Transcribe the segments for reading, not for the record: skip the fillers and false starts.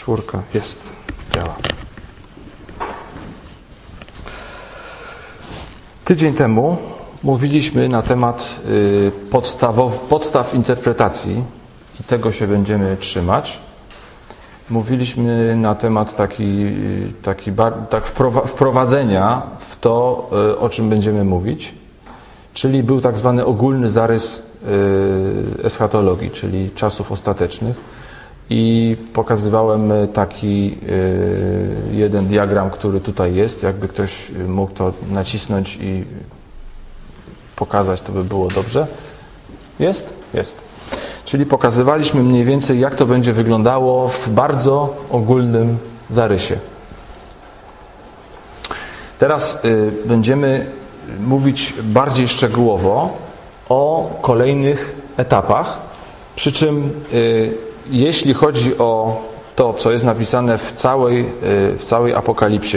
Czwórka jest, działa. Tydzień temu mówiliśmy na temat podstaw interpretacji i tego się będziemy trzymać. Mówiliśmy na temat wprowadzenia w to, o czym będziemy mówić, czyli był tak zwany ogólny zarys eschatologii, czyli czasów ostatecznych, i pokazywałem taki jeden diagram, który tutaj jest. Jakby ktoś mógł to nacisnąć i pokazać, to by było dobrze. Jest? Jest. Czyli pokazywaliśmy mniej więcej, jak to będzie wyglądało w bardzo ogólnym zarysie. Teraz będziemy mówić bardziej szczegółowo o kolejnych etapach, przy czym jeśli chodzi o to, co jest napisane w całej Apokalipsie,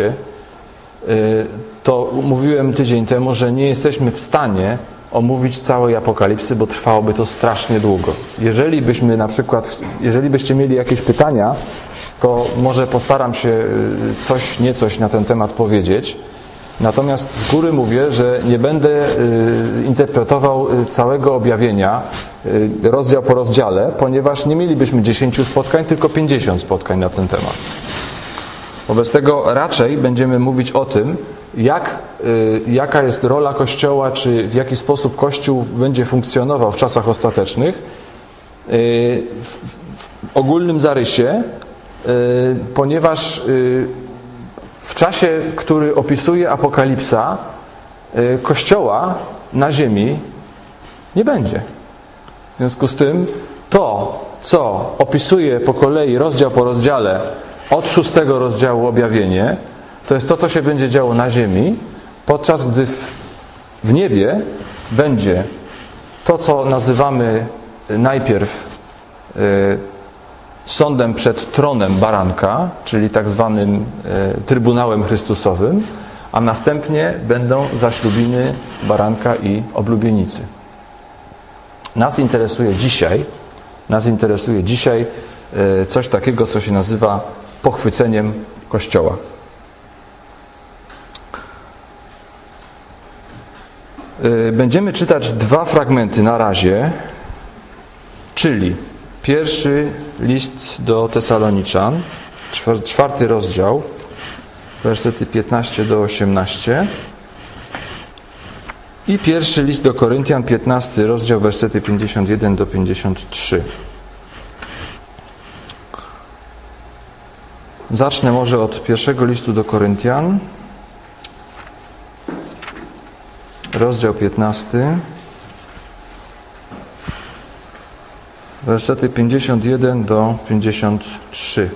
to mówiłem tydzień temu, że nie jesteśmy w stanie omówić całej Apokalipsy, bo trwałoby to strasznie długo. Jeżeli byście mieli jakieś pytania, to może postaram się niecoś na ten temat powiedzieć. Natomiast z góry mówię, że nie będę interpretował całego objawienia rozdział po rozdziale, ponieważ nie mielibyśmy 10 spotkań, tylko 50 spotkań na ten temat. Wobec tego raczej będziemy mówić o tym, jaka jest rola Kościoła, czy w jaki sposób Kościół będzie funkcjonował w czasach ostatecznych, w ogólnym zarysie, ponieważ w czasie, który opisuje Apokalipsa, Kościoła na ziemi nie będzie. W związku z tym to, co opisuje po kolei rozdział po rozdziale od 6 rozdziału objawienie, to jest to, co się będzie działo na ziemi, podczas gdy w niebie będzie to, co nazywamy najpierw sądem przed tronem baranka, czyli tak zwanym Trybunałem Chrystusowym, a następnie będą zaślubiny baranka i oblubienicy. Nas interesuje dzisiaj coś takiego, co się nazywa pochwyceniem Kościoła. Będziemy czytać 2 fragmenty na razie, czyli pierwszy list do Tesaloniczan, 4 rozdział, wersety 15 do 18 i pierwszy list do Koryntian, 15 rozdział, wersety 51 do 53. Zacznę może od pierwszego listu do Koryntian, rozdział 15, wersety 51 do 53.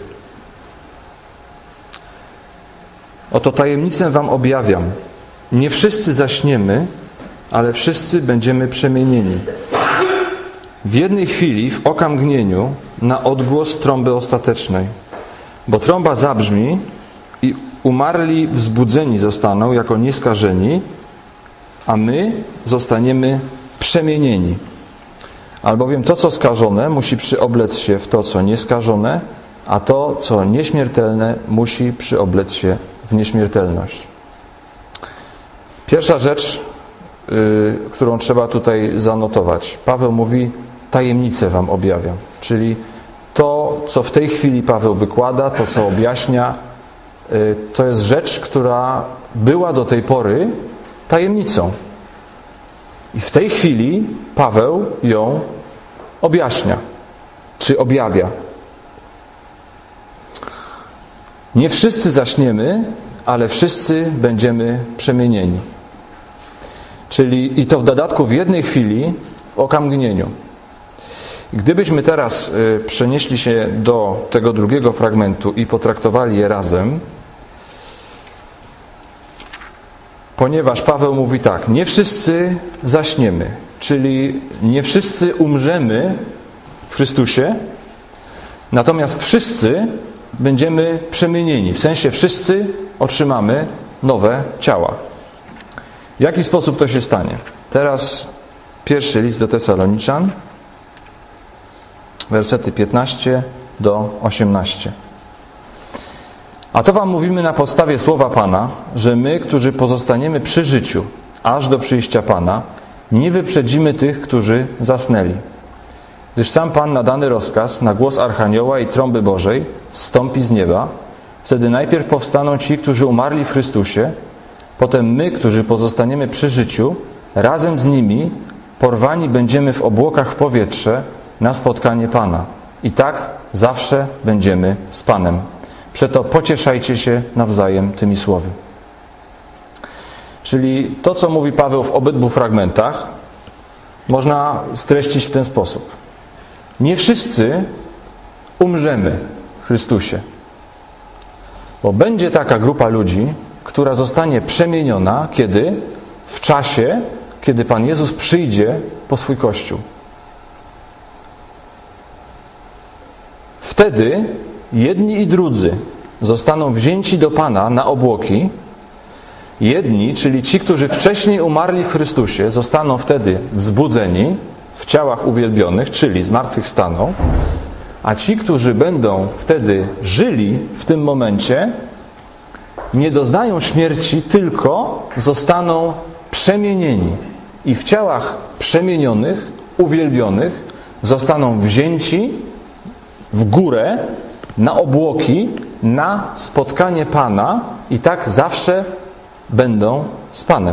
Oto tajemnicę wam objawiam. Nie wszyscy zaśniemy, ale wszyscy będziemy przemienieni. W jednej chwili, w okamgnieniu, na odgłos trąby ostatecznej. Bo trąba zabrzmi i umarli wzbudzeni zostaną jako nieskażeni, a my zostaniemy przemienieni. Albowiem to, co skażone, musi przyoblec się w to, co nieskażone, a to, co nieśmiertelne, musi przyoblec się w nieśmiertelność. Pierwsza rzecz, którą trzeba tutaj zanotować. Paweł mówi, tajemnicę wam objawiam. Czyli to, co w tej chwili Paweł wykłada, to, co objaśnia, to jest rzecz, która była do tej pory tajemnicą. I w tej chwili Paweł ją objaśnia, czy objawia. Nie wszyscy zaśniemy, ale wszyscy będziemy przemienieni. Czyli i to w dodatku w jednej chwili, w okamgnieniu. Gdybyśmy teraz przenieśli się do tego drugiego fragmentu i potraktowali je razem, ponieważ Paweł mówi tak, nie wszyscy zaśniemy, czyli nie wszyscy umrzemy w Chrystusie, natomiast wszyscy będziemy przemienieni. W sensie wszyscy otrzymamy nowe ciała. W jaki sposób to się stanie? Teraz pierwszy list do Tesaloniczan, wersety 15 do 18. A to wam mówimy na podstawie słowa Pana, że my, którzy pozostaniemy przy życiu, aż do przyjścia Pana, nie wyprzedzimy tych, którzy zasnęli. Gdyż sam Pan na dany rozkaz, na głos Archanioła i trąby Bożej, zstąpi z nieba. Wtedy najpierw powstaną ci, którzy umarli w Chrystusie, potem my, którzy pozostaniemy przy życiu, razem z nimi porwani będziemy w obłokach w powietrze na spotkanie Pana. I tak zawsze będziemy z Panem. Przeto pocieszajcie się nawzajem tymi słowy. Czyli to, co mówi Paweł w obydwu fragmentach, można streścić w ten sposób. Nie wszyscy umrzemy w Chrystusie. Bo będzie taka grupa ludzi, która zostanie przemieniona, kiedy? W czasie, kiedy Pan Jezus przyjdzie po swój Kościół. Wtedy jedni i drudzy zostaną wzięci do Pana na obłoki. Jedni, czyli ci, którzy wcześniej umarli w Chrystusie, zostaną wtedy wzbudzeni w ciałach uwielbionych, czyli zmartwychwstaną, a ci, którzy będą wtedy żyli w tym momencie, nie doznają śmierci, tylko zostaną przemienieni. I w ciałach przemienionych, uwielbionych, zostaną wzięci w górę, na obłoki, na spotkanie Pana i tak zawsze będą z Panem.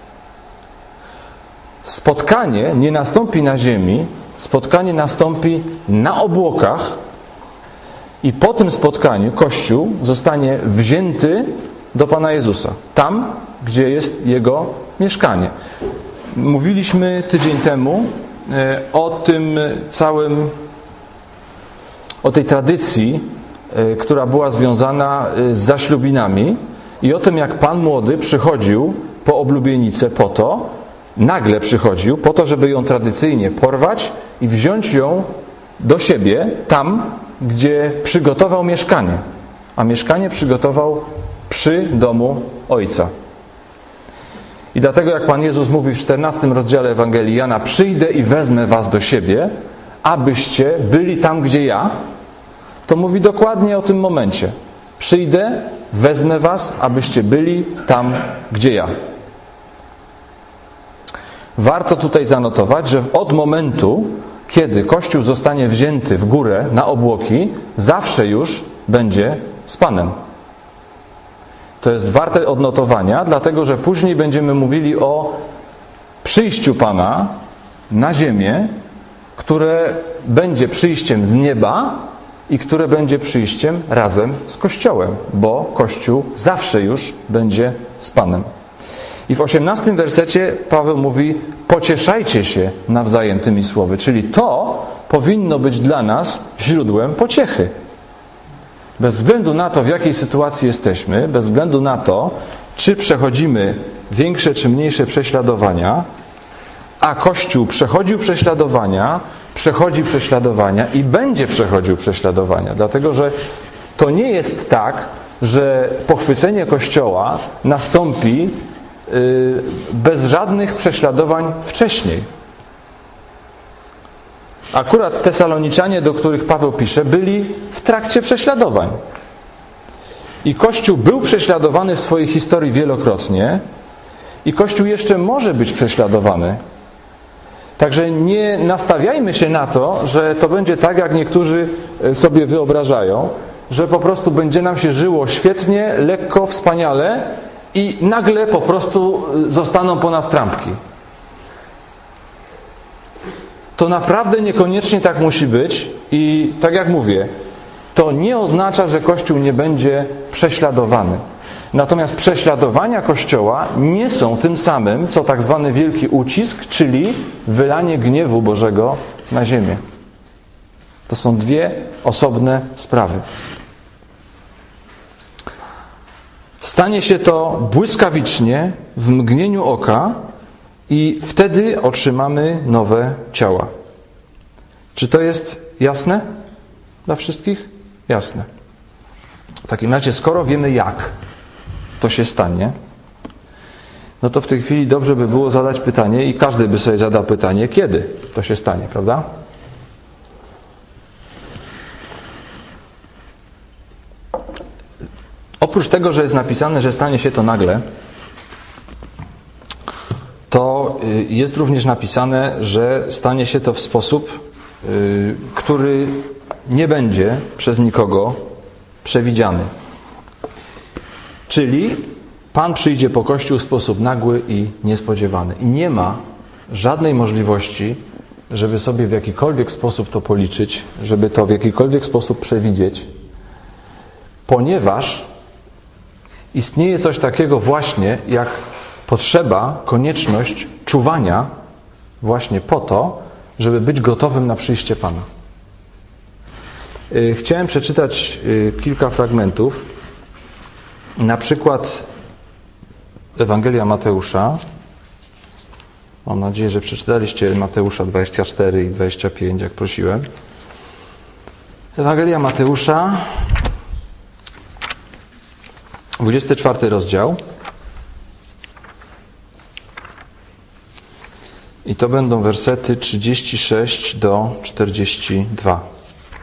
Spotkanie nie nastąpi na ziemi, spotkanie nastąpi na obłokach i po tym spotkaniu Kościół zostanie wzięty do Pana Jezusa. Tam, gdzie jest Jego mieszkanie. Mówiliśmy tydzień temu o tym całym, o tej tradycji, która była związana z zaślubinami i o tym, jak Pan młody przychodził po oblubienicę po to, nagle przychodził po to, żeby ją tradycyjnie porwać i wziąć ją do siebie tam, gdzie przygotował mieszkanie. A mieszkanie przygotował przy domu Ojca. I dlatego, jak Pan Jezus mówi w 14 rozdziale Ewangelii Jana: przyjdę i wezmę was do siebie, abyście byli tam, gdzie ja, to mówi dokładnie o tym momencie. Przyjdę, wezmę was, abyście byli tam, gdzie ja. Warto tutaj zanotować, że od momentu, kiedy Kościół zostanie wzięty w górę na obłoki, zawsze już będzie z Panem. To jest warte odnotowania, dlatego że później będziemy mówili o przyjściu Pana na ziemię, które będzie przyjściem z nieba i które będzie przyjściem razem z Kościołem, bo Kościół zawsze już będzie z Panem. I w 18 wersecie Paweł mówi: pocieszajcie się nawzajem tymi słowy, czyli to powinno być dla nas źródłem pociechy. Bez względu na to, w jakiej sytuacji jesteśmy, bez względu na to, czy przechodzimy większe czy mniejsze prześladowania, a Kościół przechodził prześladowania, przechodzi prześladowania i będzie przechodził prześladowania. Dlatego, że to nie jest tak, że pochwycenie Kościoła nastąpi bez żadnych prześladowań wcześniej. Akurat Tesaloniczanie, do których Paweł pisze, byli w trakcie prześladowań. I Kościół był prześladowany w swojej historii wielokrotnie i Kościół jeszcze może być prześladowany. Także nie nastawiajmy się na to, że to będzie tak, jak niektórzy sobie wyobrażają, że po prostu będzie nam się żyło świetnie, lekko, wspaniale i nagle po prostu zostaną po nas trampki. To naprawdę niekoniecznie tak musi być i tak jak mówię, to nie oznacza, że Kościół nie będzie prześladowany. Natomiast prześladowania Kościoła nie są tym samym, co tak zwany wielki ucisk, czyli wylanie gniewu Bożego na ziemię. To są dwie osobne sprawy. Stanie się to błyskawicznie, w mgnieniu oka i wtedy otrzymamy nowe ciała. Czy to jest jasne dla wszystkich? Jasne. W takim razie, skoro wiemy, jak to się stanie, no to w tej chwili dobrze by było zadać pytanie i każdy by sobie zadał pytanie, kiedy to się stanie, prawda? Oprócz tego, że jest napisane, że stanie się to nagle, to jest również napisane, że stanie się to w sposób, który nie będzie przez nikogo przewidziany. Czyli Pan przyjdzie po Kościół w sposób nagły i niespodziewany. I nie ma żadnej możliwości, żeby sobie w jakikolwiek sposób to policzyć, żeby to w jakikolwiek sposób przewidzieć, ponieważ istnieje coś takiego właśnie jak potrzeba, konieczność czuwania właśnie po to, żeby być gotowym na przyjście Pana. Chciałem przeczytać kilka fragmentów. Na przykład Ewangelia Mateusza. Mam nadzieję, że przeczytaliście Mateusza 24 i 25, jak prosiłem. Ewangelia Mateusza, 24 rozdział. I to będą wersety 36 do 42.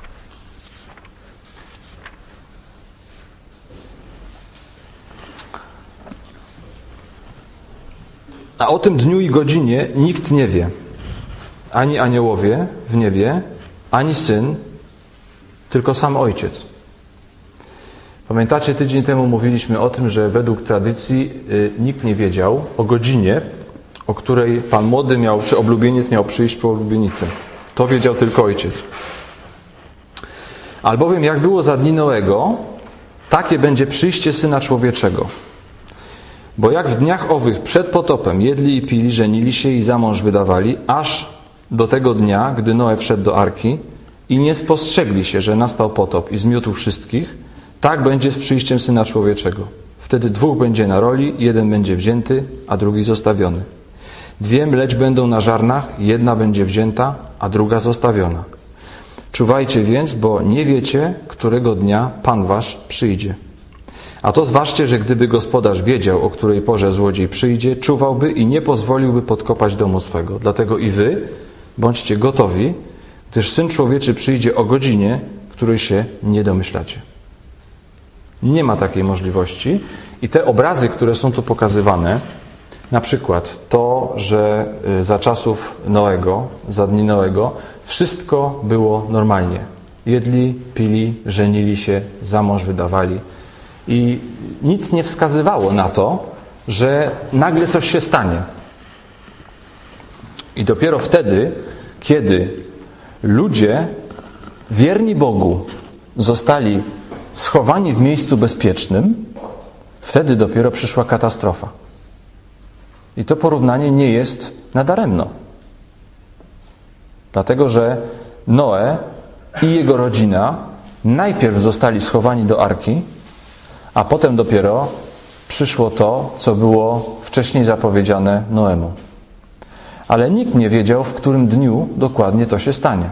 A o tym dniu i godzinie nikt nie wie. Ani aniołowie w niebie, ani Syn, tylko sam Ojciec. Pamiętacie, tydzień temu mówiliśmy o tym, że według tradycji nikt nie wiedział o godzinie, o której Pan młody miał, czy oblubieniec miał przyjść po oblubienicy. To wiedział tylko Ojciec. Albowiem jak było za dni Noego, takie będzie przyjście Syna Człowieczego. Bo jak w dniach owych przed potopem jedli i pili, żenili się i za mąż wydawali, aż do tego dnia, gdy Noe wszedł do arki i nie spostrzegli się, że nastał potop i zmiótł wszystkich, tak będzie z przyjściem Syna Człowieczego. Wtedy 2 będzie na roli, 1 będzie wzięty, a drugi zostawiony. 2 mleć będą na żarnach, 1 będzie wzięta, a druga zostawiona. Czuwajcie więc, bo nie wiecie, którego dnia Pan wasz przyjdzie. A to zważcie, że gdyby gospodarz wiedział, o której porze złodziej przyjdzie, czuwałby i nie pozwoliłby podkopać domu swego. Dlatego i wy bądźcie gotowi, gdyż Syn Człowieczy przyjdzie o godzinie, której się nie domyślacie. Nie ma takiej możliwości i te obrazy, które są tu pokazywane, na przykład to, że za czasów Noego, za dni Noego, wszystko było normalnie. Jedli, pili, żenili się, za mąż wydawali. I nic nie wskazywało na to, że nagle coś się stanie. I dopiero wtedy, kiedy ludzie wierni Bogu zostali schowani w miejscu bezpiecznym, wtedy dopiero przyszła katastrofa. I to porównanie nie jest nadaremno. Dlatego, że Noe i jego rodzina najpierw zostali schowani do arki, a potem dopiero przyszło to, co było wcześniej zapowiedziane Noemu. Ale nikt nie wiedział, w którym dniu dokładnie to się stanie.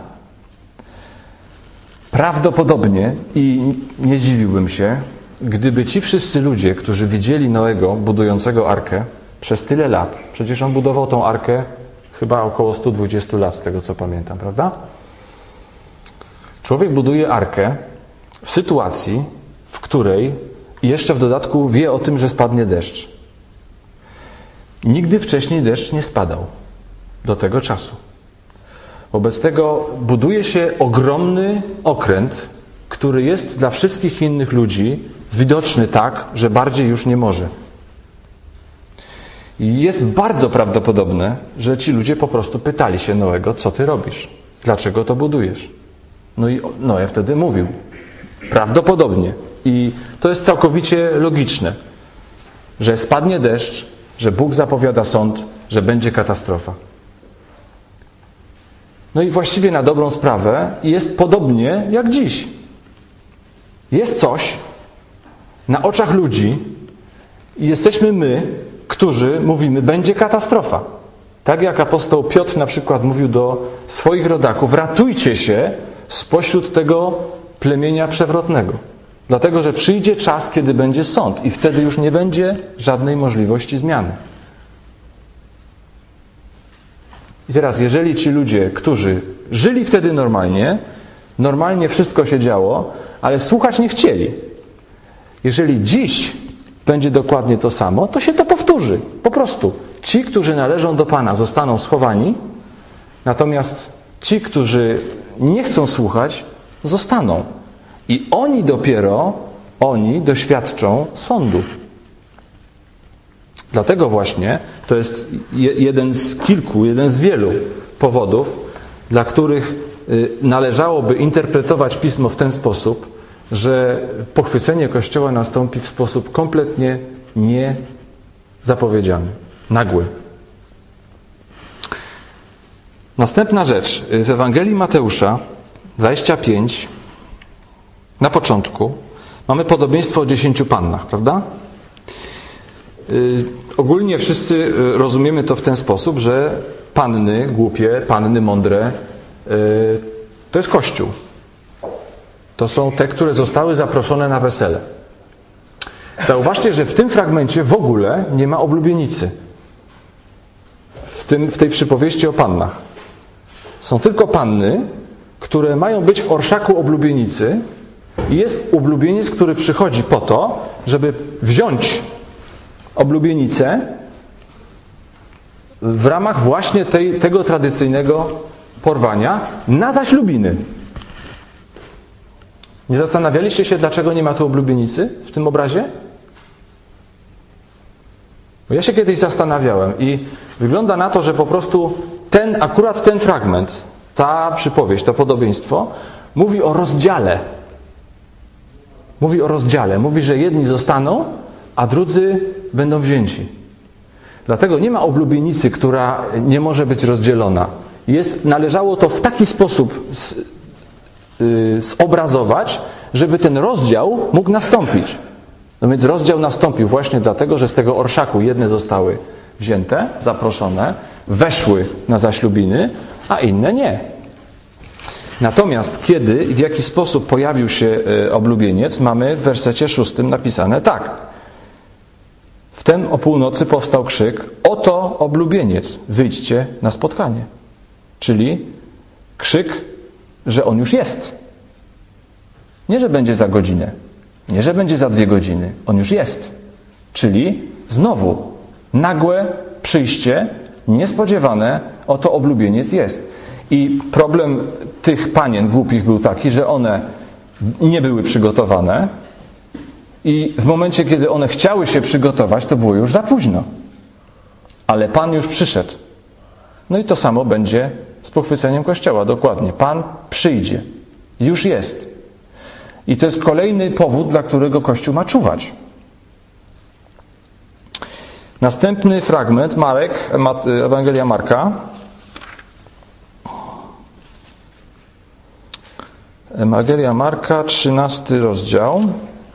Prawdopodobnie, i nie dziwiłbym się, gdyby ci wszyscy ludzie, którzy widzieli Noego budującego arkę przez tyle lat, przecież on budował tą arkę chyba około 120 lat, z tego co pamiętam, prawda? Człowiek buduje arkę w sytuacji, w której jeszcze w dodatku wie o tym, że spadnie deszcz. Nigdy wcześniej deszcz nie spadał do tego czasu. Wobec tego buduje się ogromny okręt, który jest dla wszystkich innych ludzi widoczny tak, że bardziej już nie może. I jest bardzo prawdopodobne, że ci ludzie po prostu pytali się Noego, co ty robisz? Dlaczego to budujesz? No i Noe wtedy mówił. Prawdopodobnie. I to jest całkowicie logiczne, że spadnie deszcz, że Bóg zapowiada sąd, że będzie katastrofa. No i właściwie na dobrą sprawę jest podobnie jak dziś. Jest coś na oczach ludzi i jesteśmy my, którzy mówimy, będzie katastrofa. Tak jak apostoł Piotr na przykład mówił do swoich rodaków, ratujcie się spośród tego plemienia przewrotnego. Dlatego, że przyjdzie czas, kiedy będzie sąd i wtedy już nie będzie żadnej możliwości zmiany. I teraz, jeżeli ci ludzie, którzy żyli wtedy normalnie wszystko się działo, ale słuchać nie chcieli. Jeżeli dziś będzie dokładnie to samo, to się to powtórzy. Po prostu. Ci, którzy należą do Pana, zostaną schowani, natomiast ci, którzy nie chcą słuchać, zostaną. I oni doświadczą sądu. Dlatego właśnie to jest jeden z wielu powodów, dla których należałoby interpretować Pismo w ten sposób, że pochwycenie Kościoła nastąpi w sposób kompletnie niezapowiedziany, nagły. Następna rzecz. W Ewangelii Mateusza 25 na początku mamy podobieństwo o 10 pannach, prawda? Ogólnie wszyscy rozumiemy to w ten sposób, że panny głupie, panny mądre to jest Kościół. To są te, które zostały zaproszone na wesele. Zauważcie, że w tym fragmencie w ogóle nie ma oblubienicy. W tej przypowieści o pannach. Są tylko panny, które mają być w orszaku oblubienicy i jest oblubieniec, który przychodzi po to, żeby wziąć oblubienicę w ramach właśnie tego tradycyjnego porwania na zaślubiny. Nie zastanawialiście się, dlaczego nie ma tu oblubienicy w tym obrazie? Bo ja się kiedyś zastanawiałem i wygląda na to, że po prostu akurat ten fragment, ta przypowieść, to podobieństwo mówi o rozdziale. Mówi, że jedni zostaną, a drudzy będą wzięci. Dlatego nie ma oblubienicy, która nie może być rozdzielona. Należało to w taki sposób zobrazować, żeby ten rozdział mógł nastąpić. No więc rozdział nastąpił właśnie dlatego, że z tego orszaku jedne zostały wzięte, zaproszone, weszły na zaślubiny, a inne nie. Natomiast kiedy i w jaki sposób pojawił się oblubieniec, mamy w wersecie 6 napisane tak. Wtem o północy powstał krzyk: oto oblubieniec, wyjdźcie na spotkanie. Czyli krzyk, że on już jest. Nie, że będzie za godzinę. Nie, że będzie za 2 godziny. On już jest. Czyli znowu nagłe przyjście, niespodziewane, oto oblubieniec jest. I problem tych panien głupich był taki, że one nie były przygotowane i w momencie, kiedy one chciały się przygotować, to było już za późno. Ale Pan już przyszedł. No i to samo będzie z pochwyceniem Kościoła, dokładnie. Pan przyjdzie. Już jest. I to jest kolejny powód, dla którego Kościół ma czuwać. Następny fragment, Ewangelia Marka. Ewangelia Marka, 13 rozdział.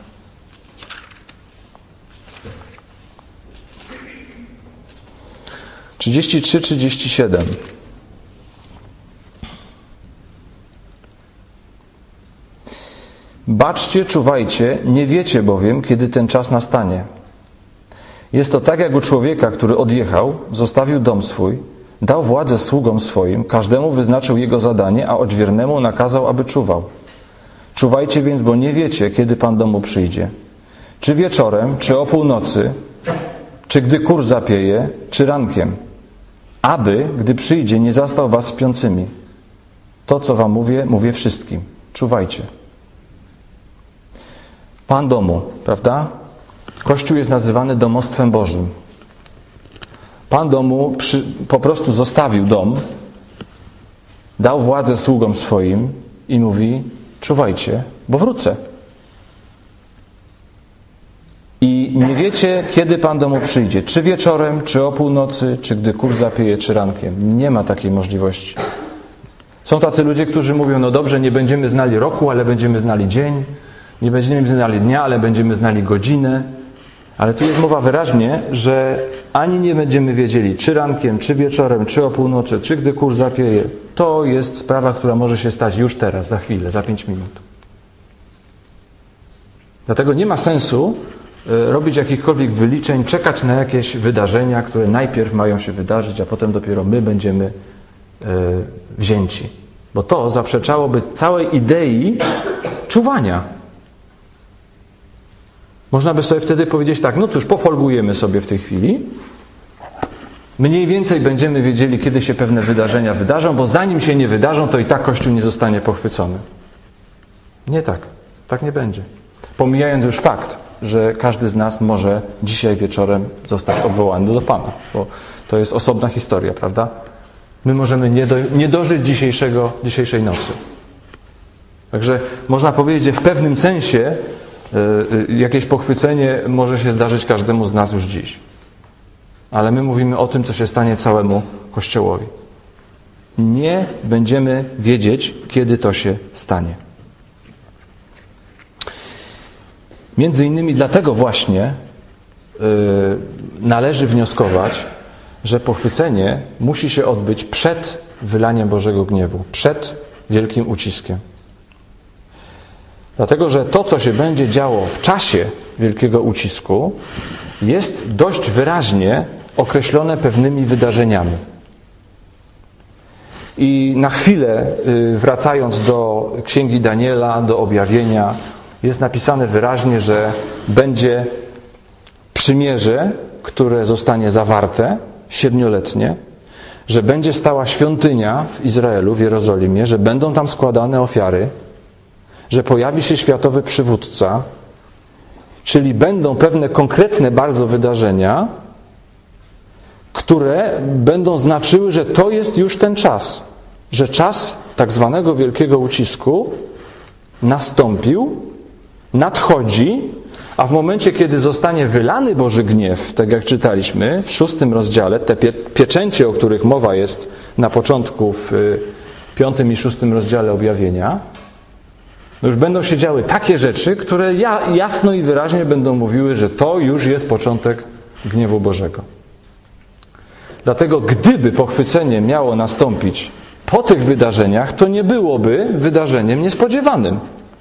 Trzydzieści 37. Baczcie, czuwajcie, nie wiecie bowiem, kiedy ten czas nastanie. Jest to tak jak u człowieka, który odjechał, zostawił dom swój, dał władzę sługom swoim, każdemu wyznaczył jego zadanie, a odźwiernemu nakazał, aby czuwał. Czuwajcie więc, bo nie wiecie, kiedy Pan domu przyjdzie. Czy wieczorem, czy o północy, czy gdy kur zapieje, czy rankiem. Aby, gdy przyjdzie, nie zastał was śpiącymi. To, co wam mówię, mówię wszystkim. Czuwajcie. Pan domu, prawda? Kościół jest nazywany domostwem Bożym. Pan domu po prostu zostawił dom, dał władzę sługom swoim i mówi: czuwajcie, bo wrócę. I nie wiecie, kiedy Pan domu przyjdzie. Czy wieczorem, czy o północy, czy gdy kur zapieje, czy rankiem. Nie ma takiej możliwości. Są tacy ludzie, którzy mówią: no dobrze, nie będziemy znali roku, ale będziemy znali dzień. Nie będziemy znali dnia, ale będziemy znali godzinę. Ale tu jest mowa wyraźnie, że ani nie będziemy wiedzieli, czy rankiem, czy wieczorem, czy o północy, czy gdy kur zapieje. To jest sprawa, która może się stać już teraz, za chwilę, za 5 minut. Dlatego nie ma sensu robić jakichkolwiek wyliczeń, czekać na jakieś wydarzenia, które najpierw mają się wydarzyć, a potem dopiero my będziemy wzięci. Bo to zaprzeczałoby całej idei czuwania. Można by sobie wtedy powiedzieć tak, no cóż, pofolgujemy sobie w tej chwili. Mniej więcej będziemy wiedzieli, kiedy się pewne wydarzenia wydarzą, bo zanim się nie wydarzą, to i tak Kościół nie zostanie pochwycony. Nie tak. Tak nie będzie. Pomijając już fakt, że każdy z nas może dzisiaj wieczorem zostać odwołany do Pana, bo to jest osobna historia, prawda? My możemy nie dożyć dzisiejszej nocy. Także można powiedzieć, że w pewnym sensie jakieś pochwycenie może się zdarzyć każdemu z nas już dziś. Ale my mówimy o tym, co się stanie całemu Kościołowi. Nie będziemy wiedzieć, kiedy to się stanie. Między innymi dlatego właśnie należy wnioskować, że pochwycenie musi się odbyć przed wylaniem Bożego gniewu, przed wielkim uciskiem. Dlatego, że to, co się będzie działo w czasie wielkiego ucisku, jest dość wyraźnie określone pewnymi wydarzeniami. I na chwilę, wracając do Księgi Daniela, do objawienia, jest napisane wyraźnie, że będzie przymierze, które zostanie zawarte 7-letnie, że będzie stała świątynia w Izraelu, w Jerozolimie, że będą tam składane ofiary, że pojawi się światowy przywódca, czyli będą pewne konkretne bardzo wydarzenia, które będą znaczyły, że to jest już ten czas, że czas tak zwanego wielkiego ucisku nastąpił, nadchodzi, a w momencie, kiedy zostanie wylany Boży gniew, tak jak czytaliśmy w 6 rozdziale, te pieczęcie, o których mowa jest na początku w 5 i 6 rozdziale objawienia, już będą się działy takie rzeczy, które jasno i wyraźnie będą mówiły, że to już jest początek gniewu Bożego. Dlatego gdyby pochwycenie miało nastąpić po tych wydarzeniach, to nie byłoby wydarzeniem niespodziewanym.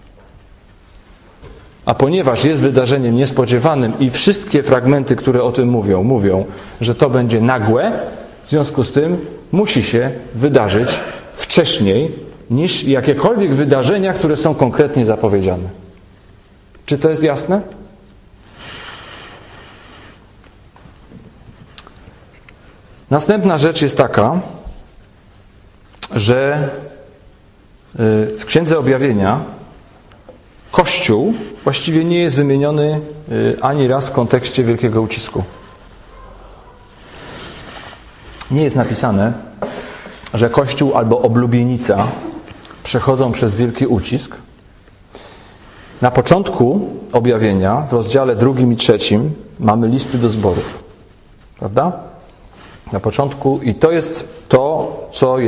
A ponieważ jest wydarzeniem niespodziewanym i wszystkie fragmenty, które o tym mówią, że to będzie nagłe, w związku z tym musi się wydarzyć wcześniej niż jakiekolwiek wydarzenia, które są konkretnie zapowiedziane. Czy to jest jasne? Następna rzecz jest taka, że w Księdze Objawienia Kościół właściwie nie jest wymieniony ani raz w kontekście wielkiego ucisku. Nie jest napisane, że Kościół albo oblubienica przechodzą przez wielki ucisk. Na początku objawienia, w rozdziale 2 i 3, mamy listy do zborów. Prawda? Na początku, i to jest to,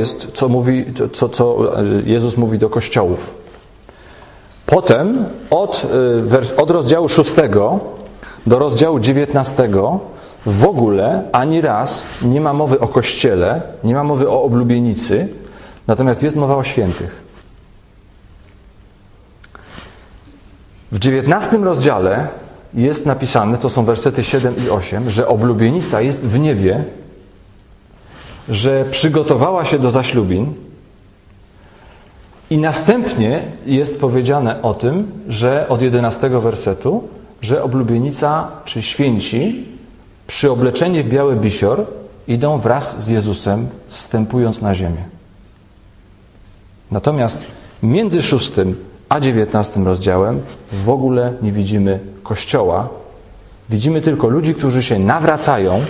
co Jezus mówi do kościołów. Potem od rozdziału 6 do rozdziału 19 w ogóle ani raz nie ma mowy o Kościele, nie ma mowy o oblubienicy, natomiast jest mowa o świętych. W 19 rozdziale jest napisane, to są wersety 7 i 8, że oblubienica jest w niebie, że przygotowała się do zaślubin i następnie jest powiedziane o tym, że od 11 wersetu, że oblubienica czy święci przyobleczeni w biały bisior idą wraz z Jezusem, zstępując na ziemię. Natomiast między 6 a 19 rozdziałem w ogóle nie widzimy Kościoła. Widzimy tylko ludzi, którzy się nawracają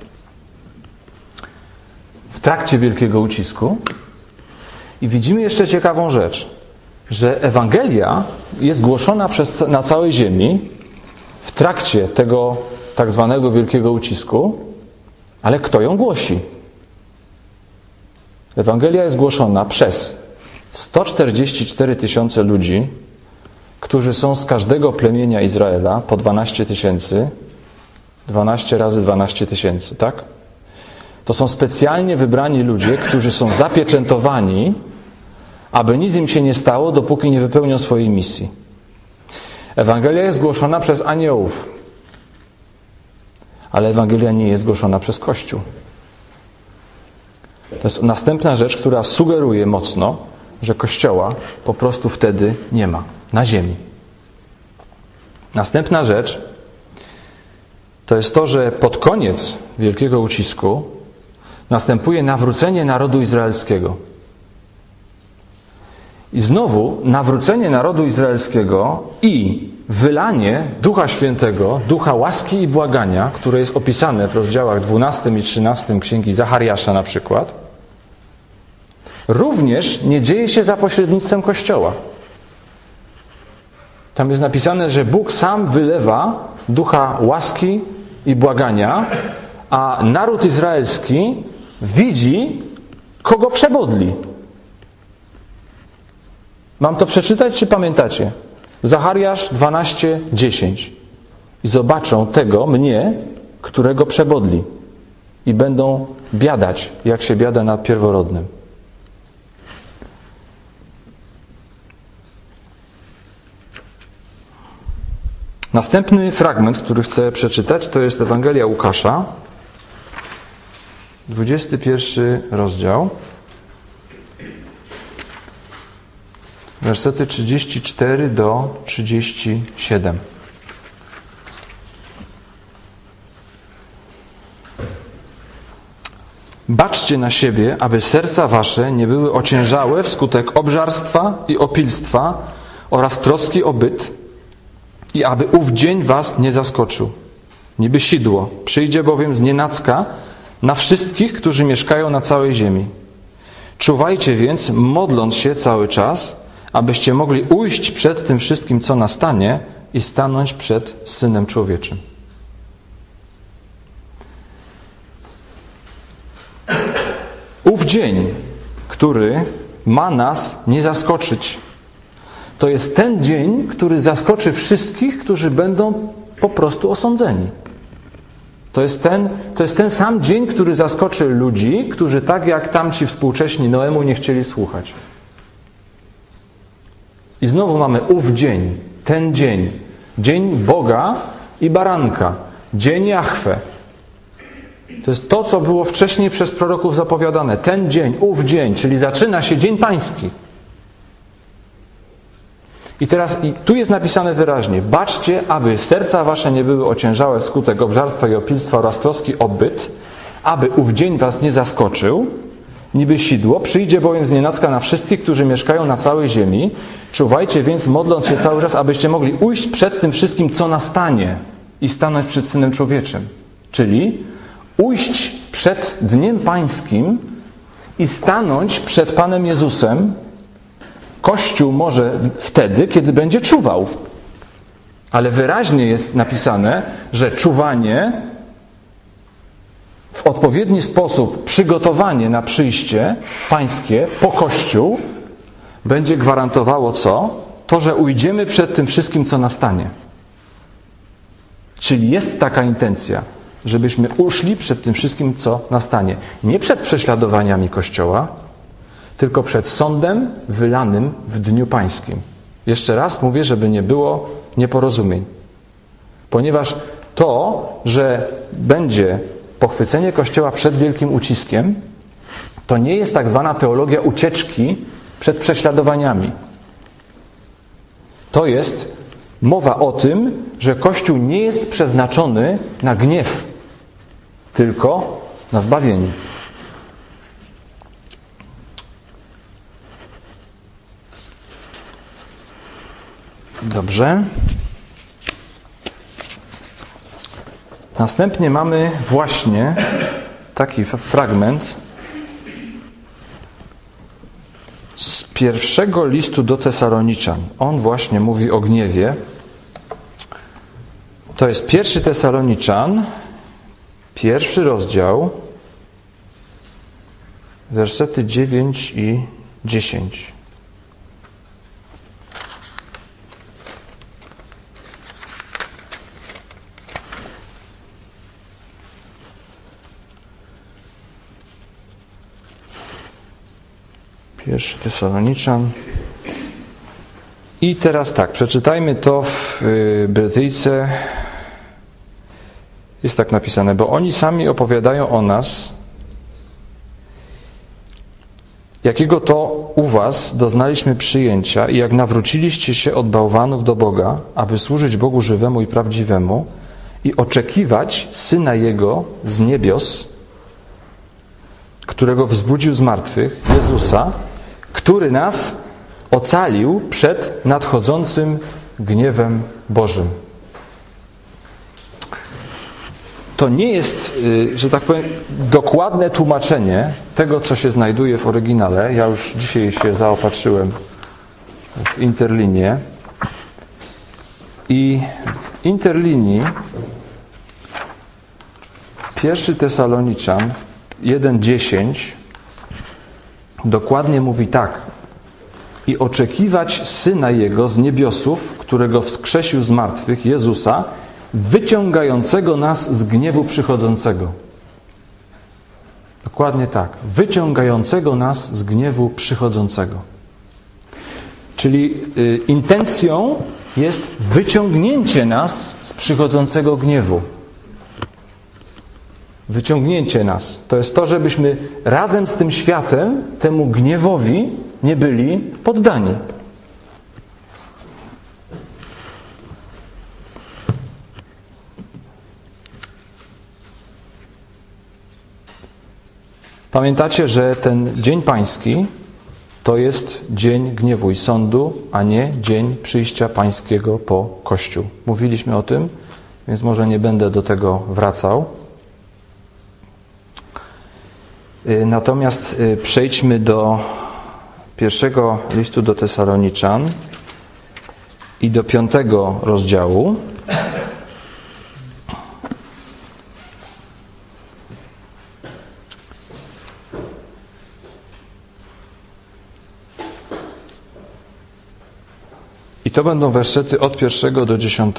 w trakcie wielkiego ucisku. I widzimy jeszcze ciekawą rzecz, że Ewangelia jest głoszona na całej ziemi w trakcie tego tak zwanego wielkiego ucisku, ale kto ją głosi? Ewangelia jest głoszona przez 144 000 ludzi, którzy są z każdego plemienia Izraela, po 12 000, 12 razy 12 000, tak? To są specjalnie wybrani ludzie, którzy są zapieczętowani, aby nic im się nie stało, dopóki nie wypełnią swojej misji. Ewangelia jest głoszona przez aniołów, ale Ewangelia nie jest głoszona przez Kościół. To jest następna rzecz, która sugeruje mocno, że Kościoła po prostu wtedy nie ma na ziemi. Następna rzecz to jest to, że pod koniec wielkiego ucisku następuje nawrócenie narodu izraelskiego. I znowu nawrócenie narodu izraelskiego i wylanie Ducha Świętego, Ducha łaski i błagania, które jest opisane w rozdziałach 12 i 13 Księgi Zachariasza na przykład, również nie dzieje się za pośrednictwem Kościoła. Tam jest napisane, że Bóg sam wylewa Ducha łaski i błagania, a naród izraelski widzi, kogo przebodli. Mam to przeczytać, czy pamiętacie? Zachariasz 12:10. I zobaczą tego, mnie, którego przebodli. I będą biadać, jak się biada nad pierworodnym. Następny fragment, który chcę przeczytać, to jest Ewangelia Łukasza, 21 rozdział, wersety 34 do 37. Baczcie na siebie, aby serca wasze nie były ociężałe wskutek obżarstwa i opilstwa oraz troski o byt, i aby ów dzień was nie zaskoczył. Niby sidło, przyjdzie bowiem znienacka na wszystkich, którzy mieszkają na całej ziemi. Czuwajcie więc, modląc się cały czas, abyście mogli ujść przed tym wszystkim, co nastanie, i stanąć przed Synem Człowieczym. Ów dzień, który ma nas nie zaskoczyć, to jest ten dzień, który zaskoczy wszystkich, którzy będą po prostu osądzeni. To jest ten sam dzień, który zaskoczy ludzi, którzy tak jak tamci współcześni Noemu nie chcieli słuchać. I znowu mamy ów dzień, ten dzień. Dzień Boga i Baranka. Dzień Jahwe. To jest to, co było wcześniej przez proroków zapowiadane. Ten dzień, ów dzień, czyli zaczyna się Dzień Pański. I tu jest napisane wyraźnie: baczcie, aby serca wasze nie były ociężałe wskutek obżarstwa i opilstwa oraz troski o byt, aby ów dzień was nie zaskoczył, niby sidło, przyjdzie bowiem znienacka na wszystkich, którzy mieszkają na całej ziemi. Czuwajcie więc, modląc się cały czas, abyście mogli ujść przed tym wszystkim, co nastanie, i stanąć przed Synem Człowieczym. Czyli ujść przed Dniem Pańskim i stanąć przed Panem Jezusem. Kościół może wtedy, kiedy będzie czuwał. Ale wyraźnie jest napisane, że czuwanie, w odpowiedni sposób przygotowanie na przyjście Pańskie po Kościół będzie gwarantowało co? To, że ujdziemy przed tym wszystkim, co nastanie. Czyli jest taka intencja, żebyśmy uszli przed tym wszystkim, co nastanie. Nie przed prześladowaniami Kościoła, tylko przed sądem wylanym w Dniu Pańskim. Jeszcze raz mówię, żeby nie było nieporozumień. Ponieważ to, że będzie pochwycenie Kościoła przed wielkim uciskiem, to nie jest tak zwana teologia ucieczki przed prześladowaniami. To jest mowa o tym, że Kościół nie jest przeznaczony na gniew, tylko na zbawienie. Dobrze. Następnie mamy właśnie taki fragment z pierwszego listu do Tesaloniczan. On właśnie mówi o gniewie. To jest 1 Tesaloniczan, 1 rozdział, wersety 9 i 10. Pierwszy Tesaloniczan. I teraz tak, przeczytajmy to w Brytyjce. Jest tak napisane: bo oni sami opowiadają o nas, jakiego to u was doznaliśmy przyjęcia i jak nawróciliście się od bałwanów do Boga, aby służyć Bogu żywemu i prawdziwemu i oczekiwać Syna Jego z niebios, którego wzbudził z martwych, Jezusa, który nas ocalił przed nadchodzącym gniewem Bożym. To nie jest, że tak powiem, dokładne tłumaczenie tego, co się znajduje w oryginale. Ja już dzisiaj się zaopatrzyłem w interlinię. I w interlinii 1 Tesaloniczan 1:10 dokładnie mówi tak: i oczekiwać Syna Jego z niebiosów, którego wskrzesił z martwych, Jezusa, wyciągającego nas z gniewu przychodzącego. Dokładnie tak. Wyciągającego nas z gniewu przychodzącego. Czyli intencją jest wyciągnięcie nas z przychodzącego gniewu. Wyciągnięcie nas. To jest to, żebyśmy razem z tym światem, temu gniewowi nie byli poddani. Pamiętacie, że ten Dzień Pański to jest dzień gniewu i sądu, a nie dzień przyjścia Pańskiego po Kościół. Mówiliśmy o tym, więc może nie będę do tego wracał. Natomiast przejdźmy do pierwszego listu do Tesaloniczan i do 5 rozdziału. I to będą wersety od 1 do 10.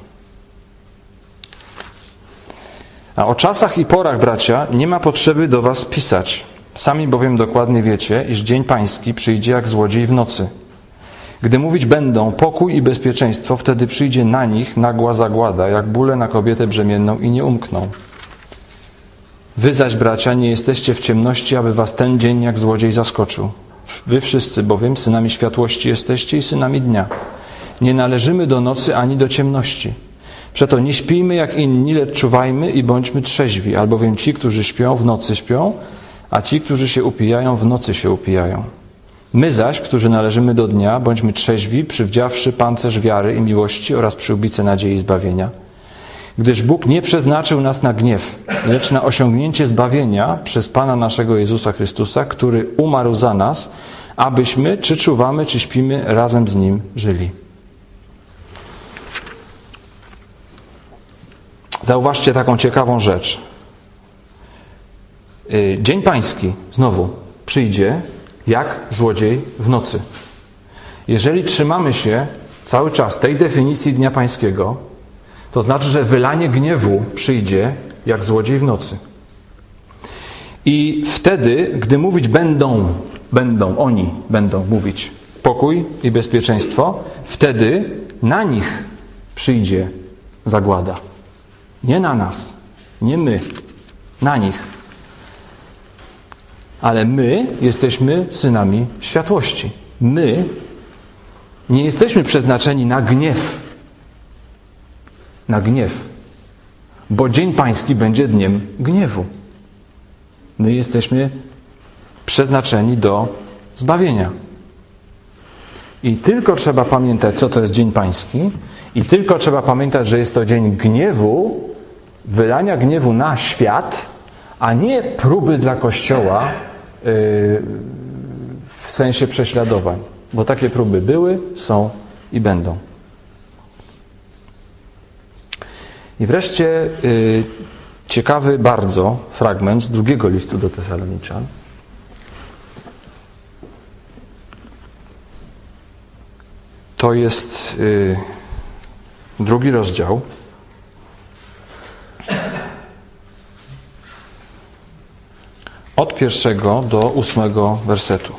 A o czasach i porach, bracia, nie ma potrzeby do was pisać. Sami bowiem dokładnie wiecie, iż dzień Pański przyjdzie jak złodziej w nocy. Gdy mówić będą pokój i bezpieczeństwo, wtedy przyjdzie na nich nagła zagłada, jak bóle na kobietę brzemienną i nie umkną. Wy zaś, bracia, nie jesteście w ciemności, aby was ten dzień jak złodziej zaskoczył. Wy wszyscy bowiem synami światłości jesteście i synami dnia. Nie należymy do nocy ani do ciemności. Przeto nie śpijmy jak inni, lecz czuwajmy i bądźmy trzeźwi, albowiem ci, którzy śpią, w nocy śpią, a ci, którzy się upijają, w nocy się upijają. My zaś, którzy należymy do dnia, bądźmy trzeźwi, przywdziawszy pancerz wiary i miłości oraz przyłbicę nadziei i zbawienia. Gdyż Bóg nie przeznaczył nas na gniew, lecz na osiągnięcie zbawienia przez Pana naszego Jezusa Chrystusa, który umarł za nas, abyśmy, czy czuwamy, czy śpimy, razem z Nim żyli. Zauważcie taką ciekawą rzecz. Dzień Pański znowu przyjdzie jak złodziej w nocy. Jeżeli trzymamy się cały czas tej definicji Dnia Pańskiego, to znaczy, że wylanie gniewu przyjdzie jak złodziej w nocy. I wtedy, gdy mówić oni będą mówić pokój i bezpieczeństwo, wtedy na nich przyjdzie zagłada. Nie na nas, nie my, na nich. Ale my jesteśmy synami światłości. My nie jesteśmy przeznaczeni na gniew. Na gniew. Bo Dzień Pański będzie dniem gniewu. My jesteśmy przeznaczeni do zbawienia. I tylko trzeba pamiętać, co to jest Dzień Pański, i tylko trzeba pamiętać, że jest to dzień gniewu, wylania gniewu na świat, a nie próby dla Kościoła w sensie prześladowań. Bo takie próby były, są i będą. I wreszcie ciekawy bardzo fragment z 2 listu do Tesaloniczan. To jest 2 rozdział. Od 1 do 8 wersetu.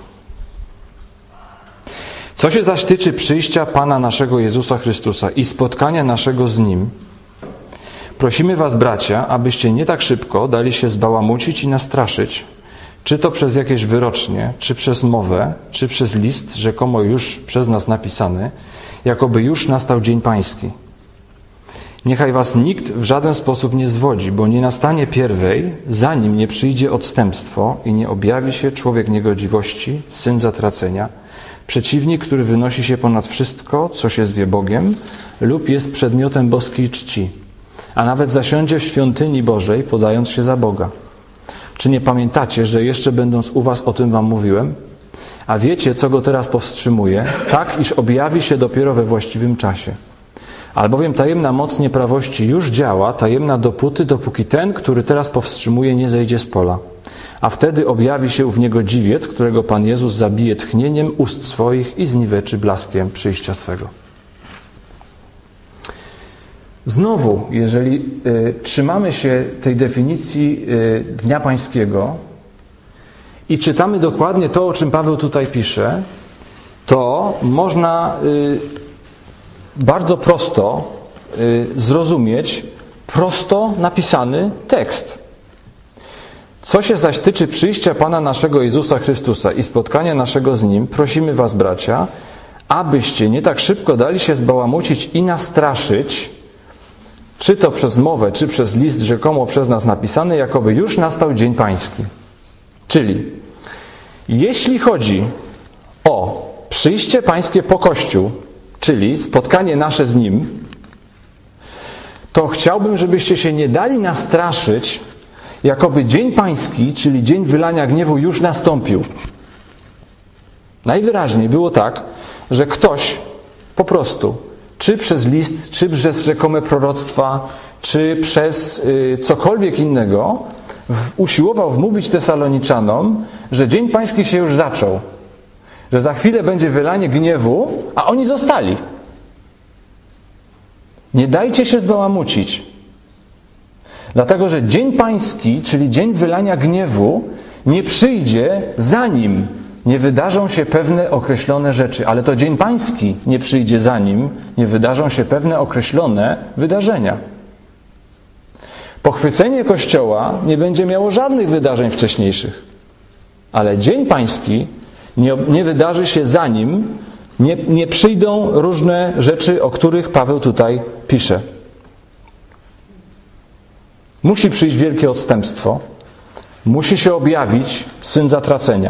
Co się zaś tyczy przyjścia Pana naszego Jezusa Chrystusa i spotkania naszego z Nim, prosimy was, bracia, abyście nie tak szybko dali się zbałamucić i nastraszyć, czy to przez jakieś wyrocznie, czy przez mowę, czy przez list rzekomo już przez nas napisany, jakoby już nastał dzień pański. Niechaj was nikt w żaden sposób nie zwodzi, bo nie nastanie pierwej, zanim nie przyjdzie odstępstwo i nie objawi się człowiek niegodziwości, syn zatracenia, przeciwnik, który wynosi się ponad wszystko, co się zwie Bogiem lub jest przedmiotem boskiej czci, a nawet zasiądzie w świątyni Bożej, podając się za Boga. Czy nie pamiętacie, że jeszcze będąc u was o tym wam mówiłem? A wiecie, co go teraz powstrzymuje, tak iż objawi się dopiero we właściwym czasie. Albowiem tajemna moc nieprawości już działa, tajemna dopóty, dopóki ten, który teraz powstrzymuje, nie zejdzie z pola. A wtedy objawi się ów niegodziwiec, którego Pan Jezus zabije tchnieniem ust swoich i zniweczy blaskiem przyjścia swego. Znowu, jeżeli trzymamy się tej definicji Dnia Pańskiego i czytamy dokładnie to, o czym Paweł tutaj pisze, to można bardzo prosto zrozumieć prosto napisany tekst. Co się zaś tyczy przyjścia Pana naszego Jezusa Chrystusa i spotkania naszego z Nim, prosimy was, bracia, abyście nie tak szybko dali się zbałamucić i nastraszyć, czy to przez mowę, czy przez list rzekomo przez nas napisany, jakoby już nastał dzień pański. Czyli, jeśli chodzi o przyjście pańskie po Kościół, czyli spotkanie nasze z Nim, to chciałbym, żebyście się nie dali nastraszyć, jakoby dzień pański, czyli dzień wylania gniewu, już nastąpił. Najwyraźniej było tak, że ktoś po prostu, czy przez list, czy przez rzekome proroctwa, czy przez cokolwiek innego, usiłował wmówić Tesaloniczannom, że dzień pański się już zaczął. Że za chwilę będzie wylanie gniewu, a oni zostali. Nie dajcie się zbałamucić. Dlatego, że dzień pański, czyli dzień wylania gniewu, nie przyjdzie, zanim nie wydarzą się pewne określone rzeczy. Ale to dzień pański nie przyjdzie, zanim nie wydarzą się pewne określone wydarzenia. Pochwycenie Kościoła nie będzie miało żadnych wydarzeń wcześniejszych. Ale dzień pański nie wydarzy się, zanim nie przyjdą różne rzeczy, o których Paweł tutaj pisze. Musi przyjść wielkie odstępstwo. Musi się objawić Syn zatracenia,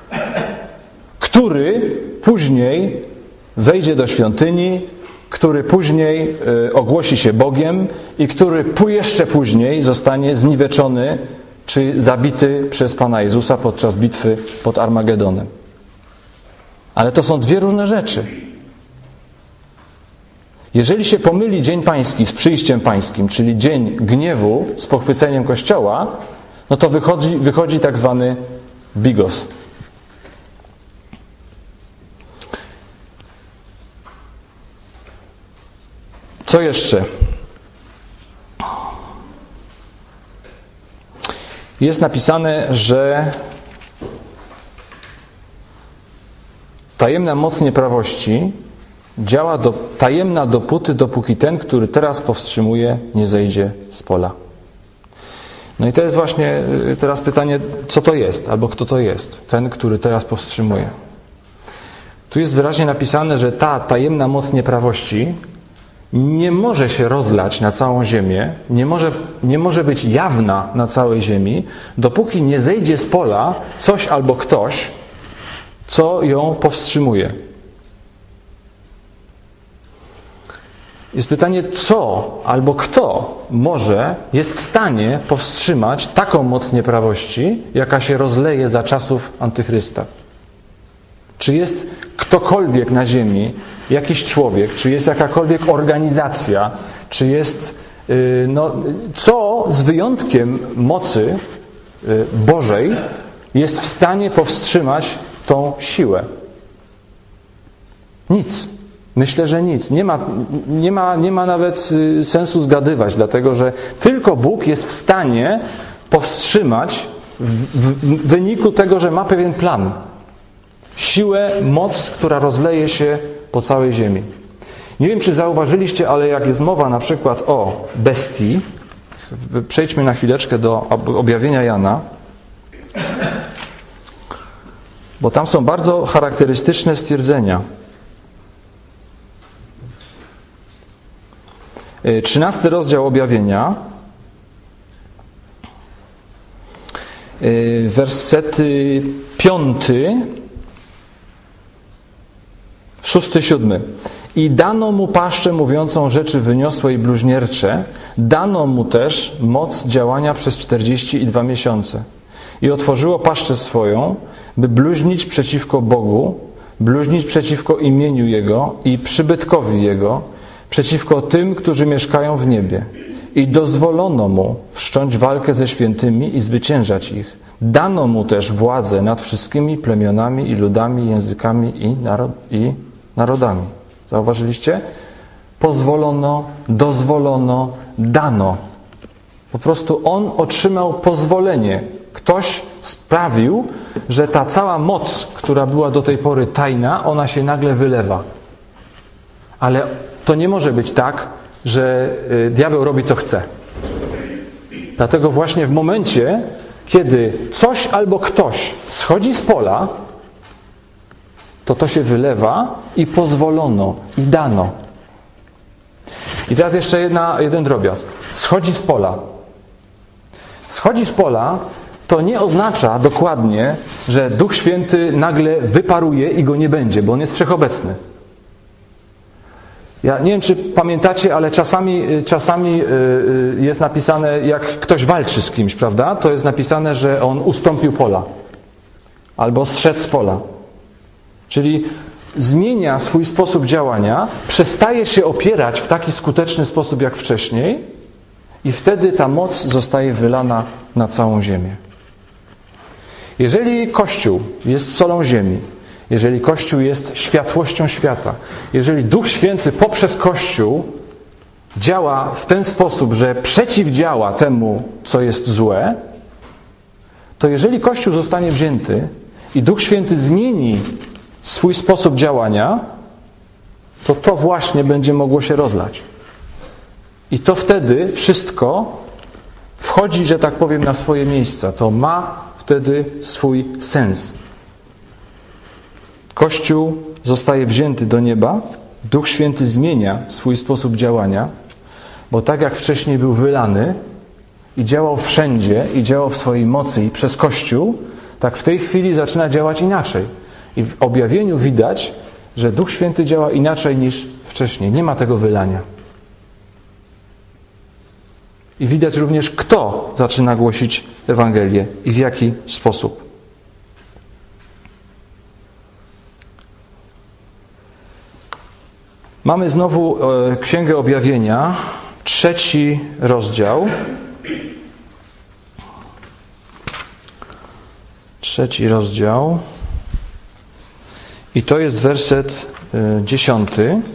który później wejdzie do świątyni, który później ogłosi się Bogiem i który jeszcze później zostanie zniweczony czy zabity przez Pana Jezusa podczas bitwy pod Armagedonem. Ale to są dwie różne rzeczy. Jeżeli się pomyli dzień pański z przyjściem pańskim, czyli dzień gniewu z pochwyceniem Kościoła, no to wychodzi tak zwany bigos. Co jeszcze? Jest napisane, że tajemna moc nieprawości działa tajemna dopóty, dopóki ten, który teraz powstrzymuje, nie zejdzie z pola. No i to jest właśnie teraz pytanie, co to jest, albo kto to jest, ten, który teraz powstrzymuje. Tu jest wyraźnie napisane, że ta tajemna moc nieprawości nie może się rozlać na całą ziemię, nie może być jawna na całej ziemi, dopóki nie zejdzie z pola coś albo ktoś, co ją powstrzymuje. Jest pytanie, co albo kto jest w stanie powstrzymać taką moc nieprawości, jaka się rozleje za czasów Antychrysta. Czy jest ktokolwiek na ziemi, jakiś człowiek, czy jest jakakolwiek organizacja, czy jest, co z wyjątkiem mocy Bożej jest w stanie powstrzymać tą siłę? Nic. Myślę, że nic. Nie ma nawet sensu zgadywać, dlatego że tylko Bóg jest w stanie powstrzymać w wyniku tego, że ma pewien plan. Siłę, moc, która rozleje się po całej ziemi. Nie wiem, czy zauważyliście, ale jak jest mowa na przykład o bestii, przejdźmy na chwileczkę do objawienia Jana. Bo tam są bardzo charakterystyczne stwierdzenia. 13 rozdział Objawienia, wersety 5, 6, 7. I dano mu paszczę mówiącą rzeczy wyniosłe i bluźniercze, dano mu też moc działania przez 42 miesiące. I otworzyło paszczę swoją, by bluźnić przeciwko Bogu, bluźnić przeciwko imieniu Jego i przybytkowi Jego, przeciwko tym, którzy mieszkają w niebie. I dozwolono mu wszcząć walkę ze świętymi i zwyciężać ich. Dano mu też władzę nad wszystkimi plemionami i ludami, językami i narodami. Zauważyliście? Pozwolono, dozwolono, dano. Po prostu on otrzymał pozwolenie. Ktoś sprawił, że ta cała moc, która była do tej pory tajna, ona się nagle wylewa. Ale to nie może być tak, że diabeł robi co chce. Dlatego właśnie w momencie, kiedy coś albo ktoś schodzi z pola, to się wylewa i pozwolono, i dano. I teraz jeszcze jeden drobiazg. Schodzi z pola. Schodzi z pola to nie oznacza dokładnie, że Duch Święty nagle wyparuje i go nie będzie, bo on jest wszechobecny. Ja nie wiem, czy pamiętacie, ale czasami jest napisane, jak ktoś walczy z kimś, prawda? To jest napisane, że on ustąpił pola. Albo zszedł z pola. Czyli zmienia swój sposób działania, przestaje się opierać w taki skuteczny sposób jak wcześniej i wtedy ta moc zostaje wylana na całą ziemię. Jeżeli Kościół jest solą ziemi, jeżeli Kościół jest światłością świata, jeżeli Duch Święty poprzez Kościół działa w ten sposób, że przeciwdziała temu, co jest złe, to jeżeli Kościół zostanie wzięty i Duch Święty zmieni swój sposób działania, to właśnie będzie mogło się rozlać. I to wtedy wszystko wchodzi, że tak powiem, na swoje miejsca. To ma wtedy swój sens. Kościół zostaje wzięty do nieba, Duch Święty zmienia swój sposób działania, bo tak jak wcześniej był wylany i działał wszędzie, i działał w swojej mocy i przez Kościół, tak w tej chwili zaczyna działać inaczej. I w objawieniu widać, że Duch Święty działa inaczej niż wcześniej. Nie ma tego wylania. I widać również, kto zaczyna głosić Ewangelię i w jaki sposób. Mamy znowu Księgę Objawienia, 3 rozdział. 3 rozdział. I to jest werset 10.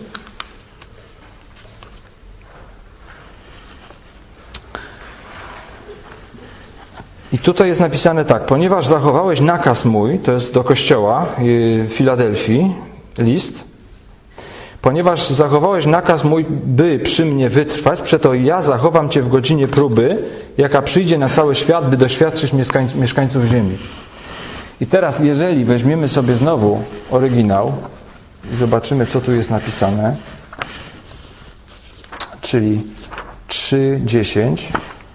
I tutaj jest napisane tak: ponieważ zachowałeś nakaz mój, to jest do kościoła w Filadelfii, list, ponieważ zachowałeś nakaz mój, by przy mnie wytrwać, przeto ja zachowam cię w godzinie próby, jaka przyjdzie na cały świat, by doświadczyć mieszkańców ziemi. I teraz, jeżeli weźmiemy sobie znowu oryginał i zobaczymy, co tu jest napisane, czyli 3:10,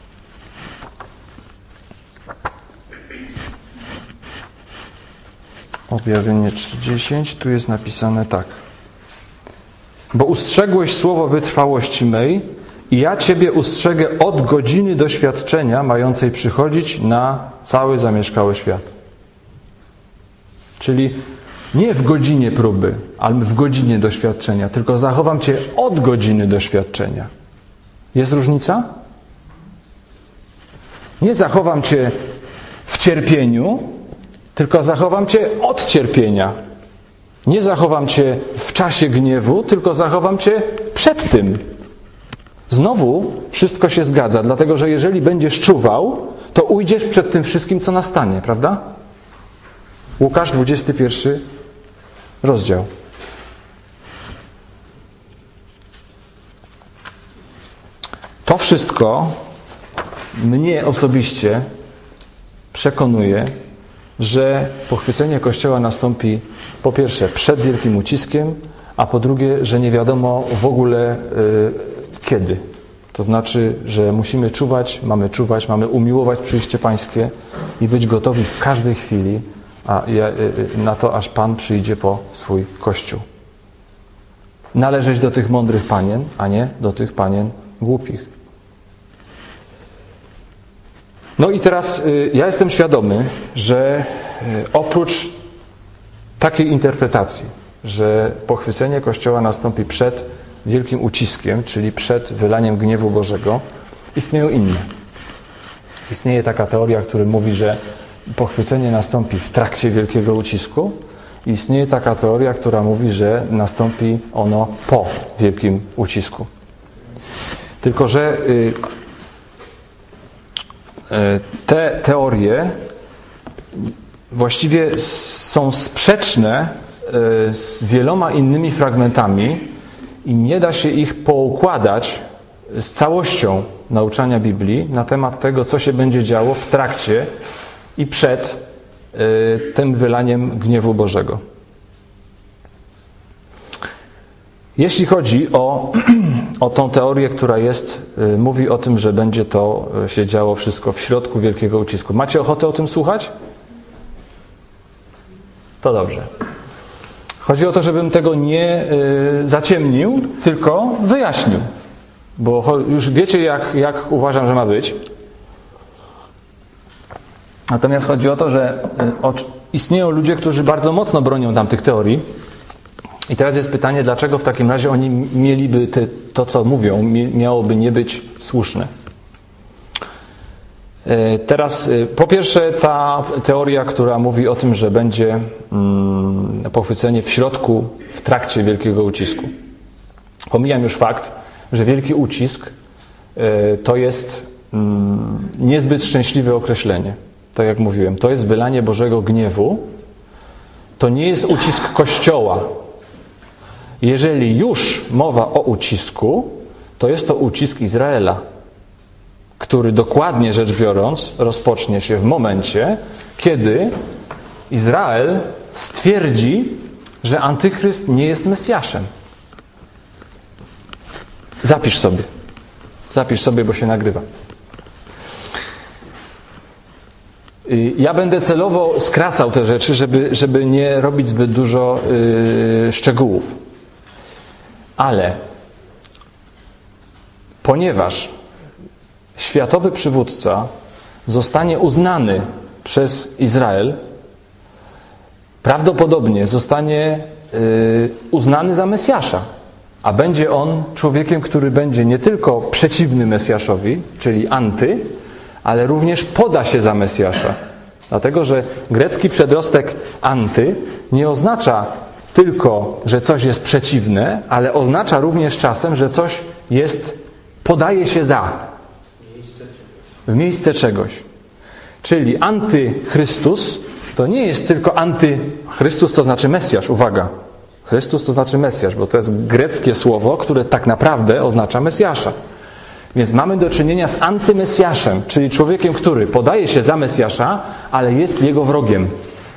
Objawienie 3:10, tu jest napisane tak: bo ustrzegłeś słowo wytrwałości mej i ja Ciebie ustrzegę od godziny doświadczenia mającej przychodzić na cały zamieszkały świat. Czyli nie w godzinie próby, ale w godzinie doświadczenia, tylko zachowam Cię od godziny doświadczenia. Jest różnica? Nie zachowam Cię w cierpieniu, tylko zachowam Cię od cierpienia. Nie zachowam Cię w czasie gniewu, tylko zachowam Cię przed tym. Znowu wszystko się zgadza, dlatego że jeżeli będziesz czuwał, to ujdziesz przed tym wszystkim, co nastanie, prawda? Łukasz, 21 rozdział. To wszystko mnie osobiście przekonuje, że pochwycenie Kościoła nastąpi po pierwsze przed wielkim uciskiem, a po drugie, że nie wiadomo w ogóle kiedy. To znaczy, że musimy czuwać, mamy umiłować przyjście Pańskie i być gotowi w każdej chwili na to, aż Pan przyjdzie po swój Kościół. Należeć do tych mądrych panien, a nie do tych panien głupich. No i teraz ja jestem świadomy, że oprócz takiej interpretacji, że pochwycenie Kościoła nastąpi przed wielkim uciskiem, czyli przed wylaniem gniewu Bożego, istnieją inne. Istnieje taka teoria, która mówi, że pochwycenie nastąpi w trakcie wielkiego ucisku. I istnieje taka teoria, która mówi, że nastąpi ono po wielkim ucisku. Tylko że te teorie właściwie są sprzeczne z wieloma innymi fragmentami i nie da się ich poukładać z całością nauczania Biblii na temat tego, co się będzie działo w trakcie i przed tym wylaniem gniewu Bożego. Jeśli chodzi o tą teorię, która mówi o tym, że będzie to się działo wszystko w środku wielkiego ucisku. Macie ochotę o tym słuchać? To dobrze. Chodzi o to, żebym tego nie zaciemnił, tylko wyjaśnił. Bo już wiecie, jak uważam, że ma być. Natomiast chodzi o to, że istnieją ludzie, którzy bardzo mocno bronią tamtych teorii. I teraz jest pytanie, dlaczego w takim razie oni mieliby to, co mówią, miałoby nie być słuszne. Teraz po pierwsze ta teoria, która mówi o tym, że będzie pochwycenie w środku, w trakcie wielkiego ucisku. Pomijam już fakt, że wielki ucisk to jest niezbyt szczęśliwe określenie. Tak jak mówiłem, to jest wylanie Bożego gniewu. To nie jest ucisk Kościoła. Jeżeli już mowa o ucisku, to jest to ucisk Izraela, który dokładnie rzecz biorąc rozpocznie się w momencie, kiedy Izrael stwierdzi, że Antychryst nie jest Mesjaszem. Zapisz sobie, bo się nagrywa. Ja będę celowo skracał te rzeczy, żeby nie robić zbyt dużo szczegółów. Ale ponieważ światowy przywódca zostanie uznany przez Izrael, prawdopodobnie zostanie uznany za Mesjasza, a będzie on człowiekiem, który będzie nie tylko przeciwny Mesjaszowi, czyli anty, ale również poda się za Mesjasza. Dlatego, że grecki przedrostek anty nie oznacza tylko, że coś jest przeciwne, ale oznacza również czasem, że coś podaje się za. W miejsce czegoś. Czyli antychrystus to nie jest tylko Chrystus to znaczy Mesjasz, uwaga. Chrystus to znaczy Mesjasz, bo to jest greckie słowo, które tak naprawdę oznacza Mesjasza. Więc mamy do czynienia z antymesjaszem, czyli człowiekiem, który podaje się za Mesjasza, ale jest jego wrogiem.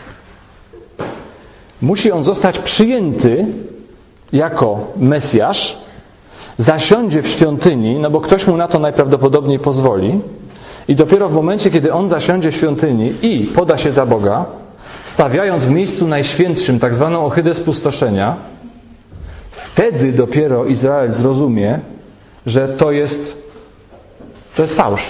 Musi on zostać przyjęty jako Mesjasz, zasiądzie w świątyni, no bo ktoś mu na to najprawdopodobniej pozwoli i dopiero w momencie, kiedy on zasiądzie w świątyni i poda się za Boga, stawiając w miejscu najświętszym tak zwaną ohydę spustoszenia, wtedy dopiero Izrael zrozumie, że to jest fałsz.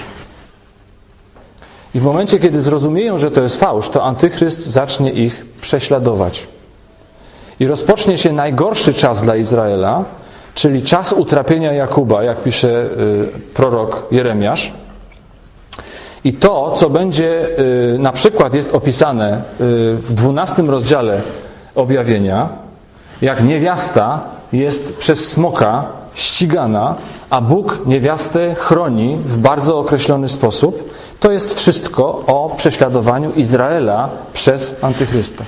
I w momencie, kiedy zrozumieją, że to jest fałsz, to Antychryst zacznie ich prześladować. I rozpocznie się najgorszy czas dla Izraela, czyli czas utrapienia Jakuba, jak pisze prorok Jeremiasz. I to, co będzie, na przykład jest opisane w 12 rozdziale Objawienia, jak niewiasta jest przez smoka ścigana, a Bóg niewiastę chroni w bardzo określony sposób, to jest wszystko o prześladowaniu Izraela przez Antychrysta.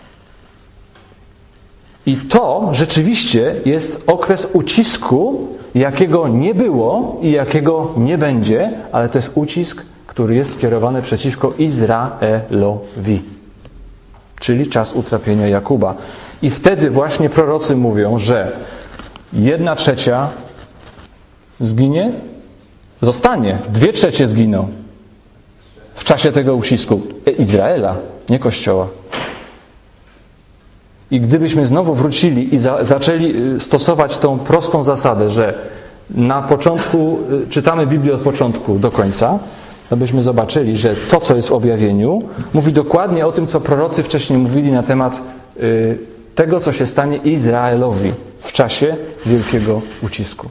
I to rzeczywiście jest okres ucisku, jakiego nie było i jakiego nie będzie, ale to jest ucisk, który jest skierowany przeciwko Izraelowi. czyli czas utrapienia Jakuba. I wtedy właśnie prorocy mówią, że 1/3 zginie, zostanie, 2/3 zginą w czasie tego ucisku Izraela, nie Kościoła. I gdybyśmy znowu wrócili i zaczęli stosować tą prostą zasadę, że na początku czytamy Biblię od początku do końca, to byśmy zobaczyli, że to, co jest w objawieniu, mówi dokładnie o tym, co prorocy wcześniej mówili na temat tego, co się stanie Izraelowi w czasie wielkiego ucisku.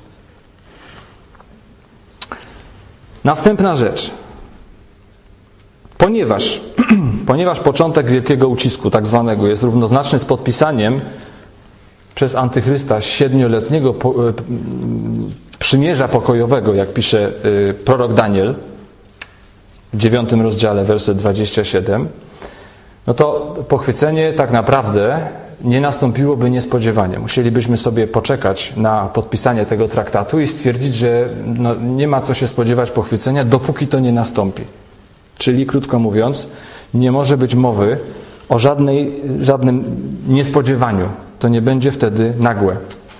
Następna rzecz. Ponieważ początek wielkiego ucisku, tak zwanego, jest równoznaczny z podpisaniem przez Antychrysta 7-letniego przymierza pokojowego, jak pisze prorok Daniel w 9 rozdziale, werset 27, no to pochwycenie tak naprawdę nie nastąpiłoby niespodziewanie. Musielibyśmy sobie poczekać na podpisanie tego traktatu i stwierdzić, że nie ma co się spodziewać pochwycenia, dopóki to nie nastąpi. Czyli, krótko mówiąc, nie może być mowy o żadnym niespodziewaniu. To nie będzie wtedy nagłe.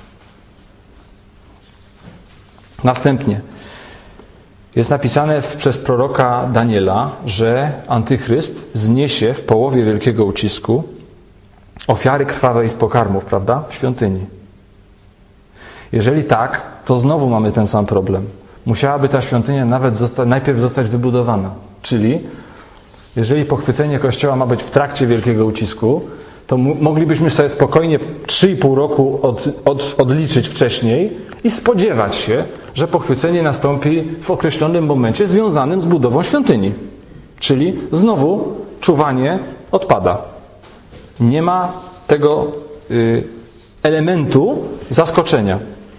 Następnie jest napisane przez proroka Daniela, że Antychryst zniesie w połowie wielkiego ucisku ofiary krwawej z pokarmów, prawda? W świątyni. Jeżeli tak, to znowu mamy ten sam problem. Musiałaby ta świątynia najpierw zostać wybudowana. Czyli, jeżeli pochwycenie Kościoła ma być w trakcie wielkiego ucisku, to moglibyśmy sobie spokojnie 3,5 roku odliczyć wcześniej i spodziewać się, że pochwycenie nastąpi w określonym momencie związanym z budową świątyni. Czyli znowu czuwanie odpada. Nie ma tego elementu zaskoczenia.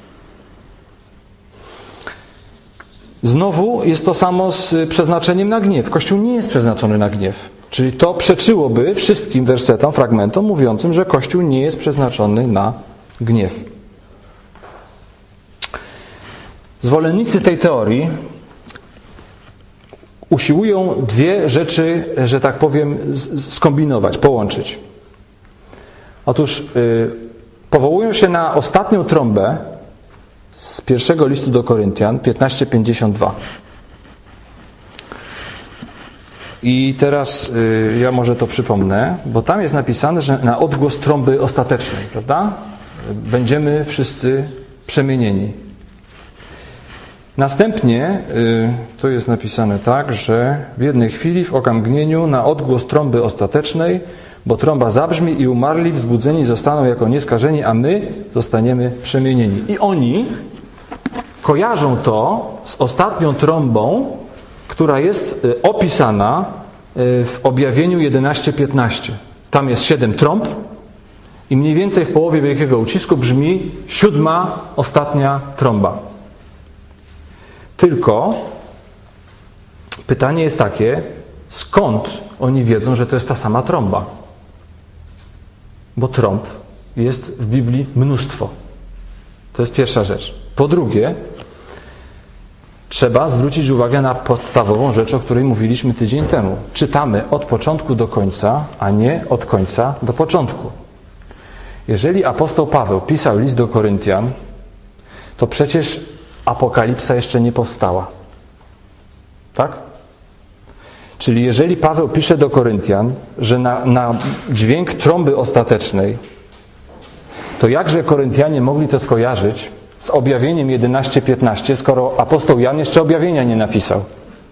Znowu jest to samo z przeznaczeniem na gniew. Kościół nie jest przeznaczony na gniew. Czyli to przeczyłoby wszystkim wersetom, fragmentom mówiącym, że Kościół nie jest przeznaczony na gniew. Zwolennicy tej teorii usiłują dwie rzeczy, że tak powiem, skombinować, połączyć. Otóż powołują się na ostatnią trąbę z pierwszego listu do Koryntian 15:52. I teraz ja może to przypomnę, bo tam jest napisane, że na odgłos trąby ostatecznej, prawda? Będziemy wszyscy przemienieni. Następnie to jest napisane tak, że w jednej chwili, w okamgnieniu, na odgłos trąby ostatecznej, bo trąba zabrzmi i umarli wzbudzeni zostaną jako nieskażeni, a my zostaniemy przemienieni. I oni kojarzą to z ostatnią trąbą, która jest opisana w objawieniu 11:15. Tam jest 7 trąb i mniej więcej w połowie wielkiego ucisku brzmi 7. ostatnia trąba. Tylko pytanie jest takie, skąd oni wiedzą, że to jest ta sama trąba? Bo trąb jest w Biblii mnóstwo. To jest pierwsza rzecz. Po drugie, trzeba zwrócić uwagę na podstawową rzecz, o której mówiliśmy tydzień temu. Czytamy od początku do końca, a nie od końca do początku. Jeżeli apostoł Paweł pisał list do Koryntian, to przecież apokalipsa jeszcze nie powstała. Tak? Czyli jeżeli Paweł pisze do Koryntian, że na dźwięk trąby ostatecznej, to jakże Koryntianie mogli to skojarzyć z objawieniem 11:15, skoro apostoł Jan jeszcze objawienia nie napisał?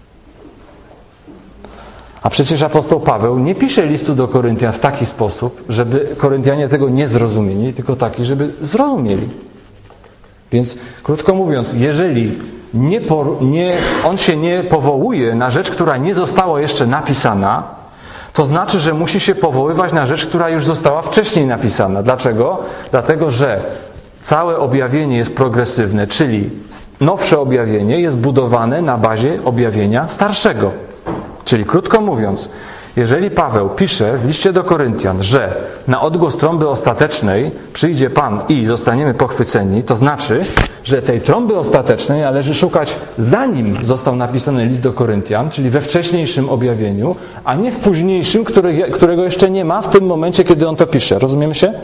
A przecież apostoł Paweł nie pisze listu do Koryntian w taki sposób, żeby Koryntianie tego nie zrozumieli, tylko taki, żeby zrozumieli. Więc krótko mówiąc, jeżeli on się nie powołuje na rzecz, która nie została jeszcze napisana, to znaczy, że musi się powoływać na rzecz, która już została wcześniej napisana. Dlaczego? Dlatego, że całe objawienie jest progresywne, czyli nowsze objawienie jest budowane na bazie objawienia starszego. Czyli krótko mówiąc, Jeżeli Paweł pisze w liście do Koryntian, że na odgłos trąby ostatecznej przyjdzie Pan i zostaniemy pochwyceni, to znaczy, że tej trąby ostatecznej należy szukać zanim został napisany list do Koryntian, czyli we wcześniejszym objawieniu, a nie w późniejszym, którego jeszcze nie ma w tym momencie, kiedy on to pisze. Rozumiemy się?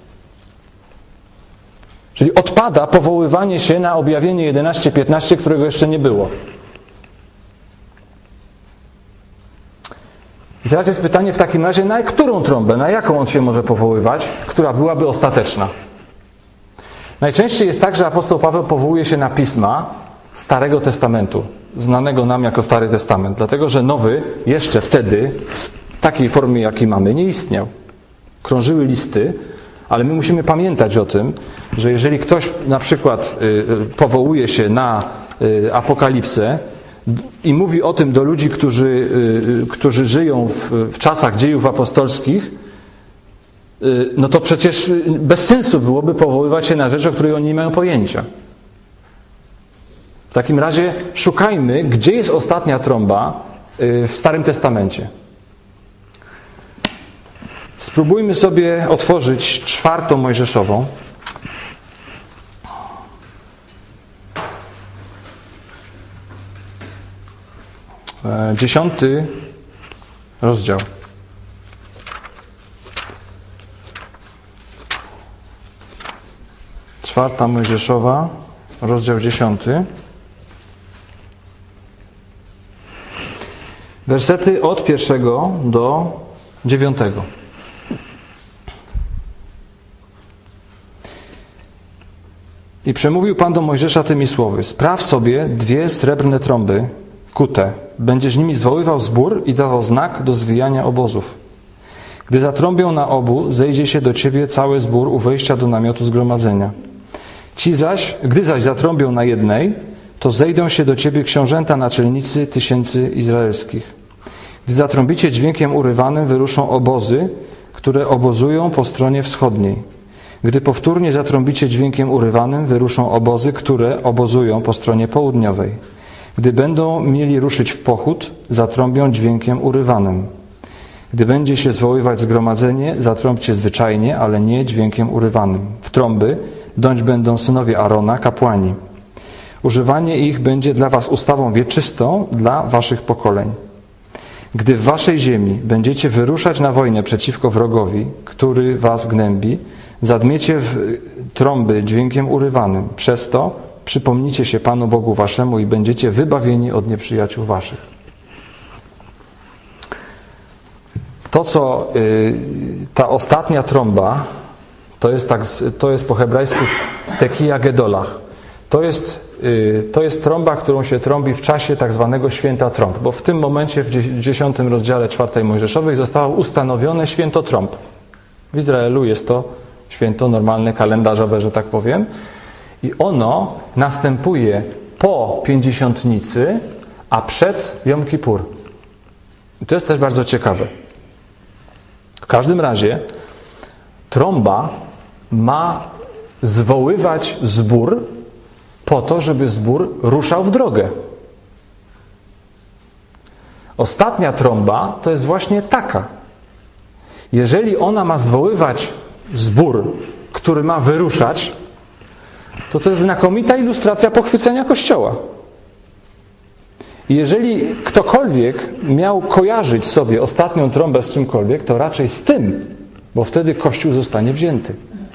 Czyli odpada powoływanie się na objawienie 11:15, którego jeszcze nie było. I teraz jest pytanie w takim razie, na którą trąbę, na jaką on się może powoływać, która byłaby ostateczna? Najczęściej jest tak, że apostoł Paweł powołuje się na pisma Starego Testamentu, znanego nam jako Stary Testament, dlatego że Nowy jeszcze wtedy, w takiej formie, jakiej mamy, nie istniał. Krążyły listy, ale my musimy pamiętać o tym, że jeżeli ktoś na przykład powołuje się na Apokalipsę i mówi o tym do ludzi, którzy żyją w czasach dziejów apostolskich, no to przecież bez sensu byłoby powoływać się na rzecz, o której oni nie mają pojęcia. W takim razie szukajmy, gdzie jest ostatnia trąba w Starym Testamencie. Spróbujmy sobie otworzyć 4 Mojżeszową. 10 rozdział. Czwarta Mojżeszowa, rozdział 10. Wersety od 1 do 9. I przemówił Pan do Mojżesza tymi słowy: spraw sobie 2 srebrne trąby kute. Będziesz nimi zwoływał zbór i dawał znak do zwijania obozów. Gdy zatrąbią na obu, zejdzie się do ciebie cały zbór u wejścia do namiotu zgromadzenia. Gdy zaś zatrąbią na jednej, to zejdą się do ciebie książęta naczelnicy tysięcy izraelskich. Gdy zatrąbicie dźwiękiem urywanym, wyruszą obozy, które obozują po stronie wschodniej. Gdy powtórnie zatrąbicie dźwiękiem urywanym, wyruszą obozy, które obozują po stronie południowej. Gdy będą mieli ruszyć w pochód, zatrąbią dźwiękiem urywanym. Gdy będzie się zwoływać zgromadzenie, zatrąbcie zwyczajnie, ale nie dźwiękiem urywanym. W trąby dąć będą synowie Arona, kapłani. Używanie ich będzie dla was ustawą wieczystą dla waszych pokoleń. Gdy w waszej ziemi będziecie wyruszać na wojnę przeciwko wrogowi, który was gnębi, zadmiecie w trąby dźwiękiem urywanym. Przez to przypomnijcie się Panu Bogu waszemu i będziecie wybawieni od nieprzyjaciół waszych. To, co ta ostatnia trąba, to jest po hebrajsku tekiya gedolach. To jest trąba, którą się trąbi w czasie tak zwanego święta trąb, bo w tym momencie w 10 rozdziale 4 Mojżeszowej zostało ustanowione święto trąb. W Izraelu jest to święto normalne, kalendarzowe, że tak powiem. I ono następuje po Pięćdziesiątnicy, a przed Jom Kippur. I to jest też bardzo ciekawe. W każdym razie trąba ma zwoływać zbór po to, żeby zbór ruszał w drogę. Ostatnia trąba to jest właśnie taka. Jeżeli ona ma zwoływać zbór, który ma wyruszać, to jest znakomita ilustracja pochwycenia Kościoła. I jeżeli ktokolwiek miał kojarzyć sobie ostatnią trąbę z czymkolwiek, to raczej z tym, bo wtedy Kościół zostanie wzięty.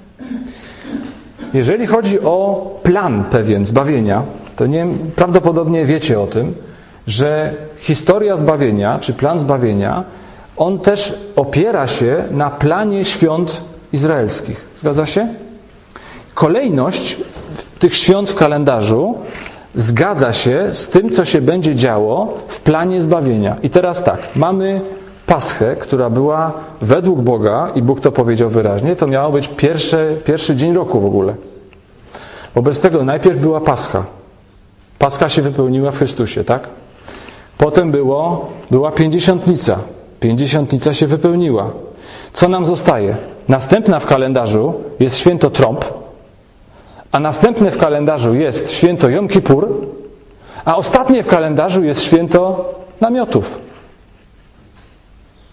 Jeżeli chodzi o plan pewien zbawienia, to prawdopodobnie wiecie o tym, że historia zbawienia, czy plan zbawienia, on też opiera się na planie świąt izraelskich. Zgadza się? Kolejność tych świąt w kalendarzu zgadza się z tym, co się będzie działo w planie zbawienia. I teraz tak, mamy Paschę, która była według Boga, i Bóg to powiedział wyraźnie, to miało być pierwszy dzień roku w ogóle. Wobec tego najpierw była Pascha. Pascha się wypełniła w Chrystusie, tak? Potem była Pięćdziesiątnica. Pięćdziesiątnica się wypełniła. Co nam zostaje? Następna w kalendarzu jest święto trąb, a następne w kalendarzu jest święto Jom Kippur, a ostatnie w kalendarzu jest święto namiotów.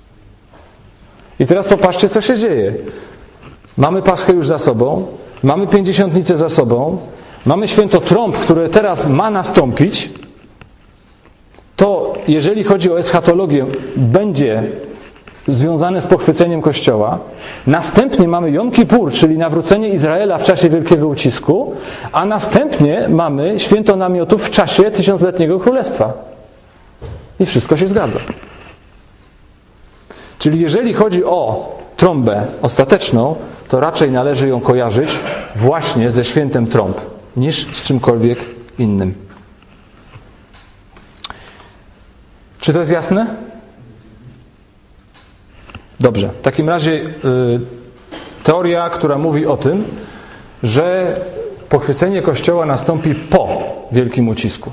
I teraz popatrzcie, co się dzieje. Mamy Paschę już za sobą, mamy Pięćdziesiątnicę za sobą, mamy święto trąb, które teraz ma nastąpić. To, jeżeli chodzi o eschatologię, będzie związane z pochwyceniem Kościoła. Następnie mamy Jom Kippur, czyli nawrócenie Izraela w czasie Wielkiego Ucisku, a następnie mamy święto namiotów w czasie tysiącletniego królestwa. I wszystko się zgadza. Czyli jeżeli chodzi o trąbę ostateczną, to raczej należy ją kojarzyć właśnie ze świętem trąb, niż z czymkolwiek innym. Czy to jest jasne? Dobrze. W takim razie teoria, która mówi o tym, że pochwycenie Kościoła nastąpi po Wielkim Ucisku.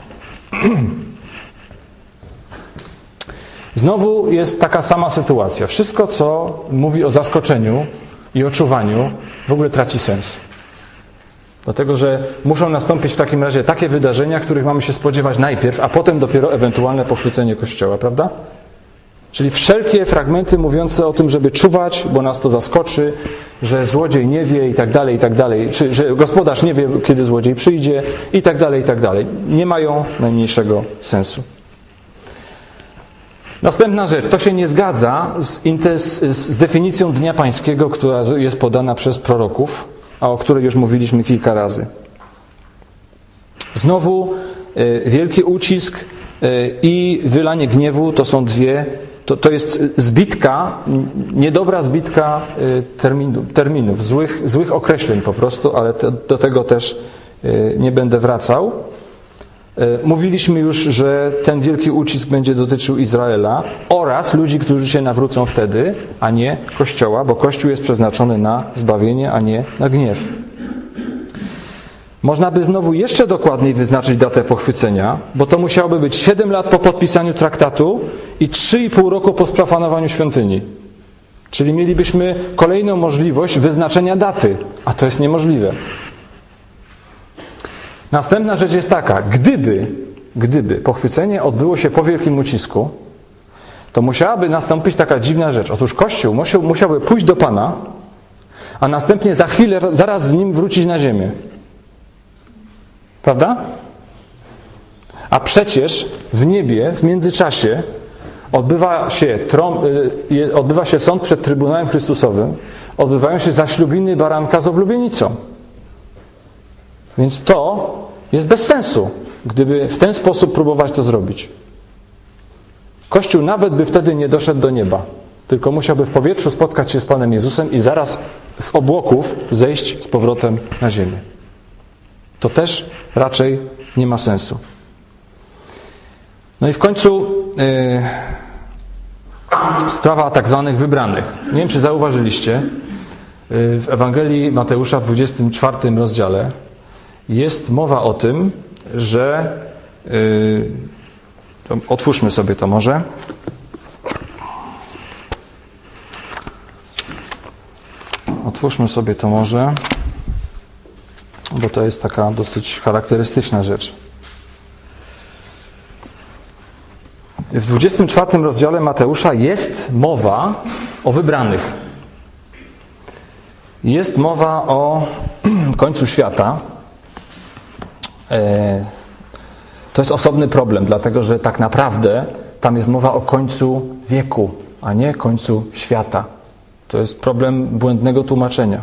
Znowu jest taka sama sytuacja. Wszystko, co mówi o zaskoczeniu i o czuwaniu, w ogóle traci sens. Dlatego, że muszą nastąpić w takim razie takie wydarzenia, których mamy się spodziewać najpierw, a potem dopiero ewentualne pochwycenie Kościoła, prawda? Czyli wszelkie fragmenty mówiące o tym, żeby czuwać, bo nas to zaskoczy, że złodziej nie wie i tak dalej, czy że gospodarz nie wie, kiedy złodziej przyjdzie i tak dalej, nie mają najmniejszego sensu. Następna rzecz, to się nie zgadza z definicją Dnia Pańskiego, która jest podana przez proroków, a o której już mówiliśmy kilka razy. Znowu wielki ucisk i wylanie gniewu to są to jest zbitka, niedobra zbitka terminów, złych określeń po prostu, ale do tego też nie będę wracał. Mówiliśmy już, że ten wielki ucisk będzie dotyczył Izraela oraz ludzi, którzy się nawrócą wtedy, a nie Kościoła, bo Kościół jest przeznaczony na zbawienie, a nie na gniew. Można by znowu jeszcze dokładniej wyznaczyć datę pochwycenia, bo to musiałoby być 7 lat po podpisaniu traktatu i 3,5 roku po sprofanowaniu świątyni. Czyli mielibyśmy kolejną możliwość wyznaczenia daty, a to jest niemożliwe. Następna rzecz jest taka, gdyby pochwycenie odbyło się po Wielkim Ucisku, to musiałaby nastąpić taka dziwna rzecz. Otóż Kościół musiałby pójść do Pana, a następnie za chwilę, zaraz z Nim wrócić na ziemię. Prawda? A przecież w niebie, w międzyczasie odbywa się sąd przed Trybunałem Chrystusowym, odbywają się zaślubiny baranka z oblubienicą. Więc to jest bez sensu, gdyby w ten sposób próbować to zrobić. Kościół nawet by wtedy nie doszedł do nieba, tylko musiałby w powietrzu spotkać się z Panem Jezusem i zaraz z obłoków zejść z powrotem na ziemię. To też raczej nie ma sensu. No i w końcu sprawa tak zwanych wybranych. Nie wiem, czy zauważyliście, w Ewangelii Mateusza w 24 rozdziale jest mowa o tym, że otwórzmy sobie to może. Otwórzmy sobie to może, bo to jest taka dosyć charakterystyczna rzecz. W 24 rozdziale Mateusza jest mowa o wybranych. Jest mowa o końcu świata. To jest osobny problem, dlatego że tak naprawdę tam jest mowa o końcu wieku, a nie końcu świata. To jest problem błędnego tłumaczenia.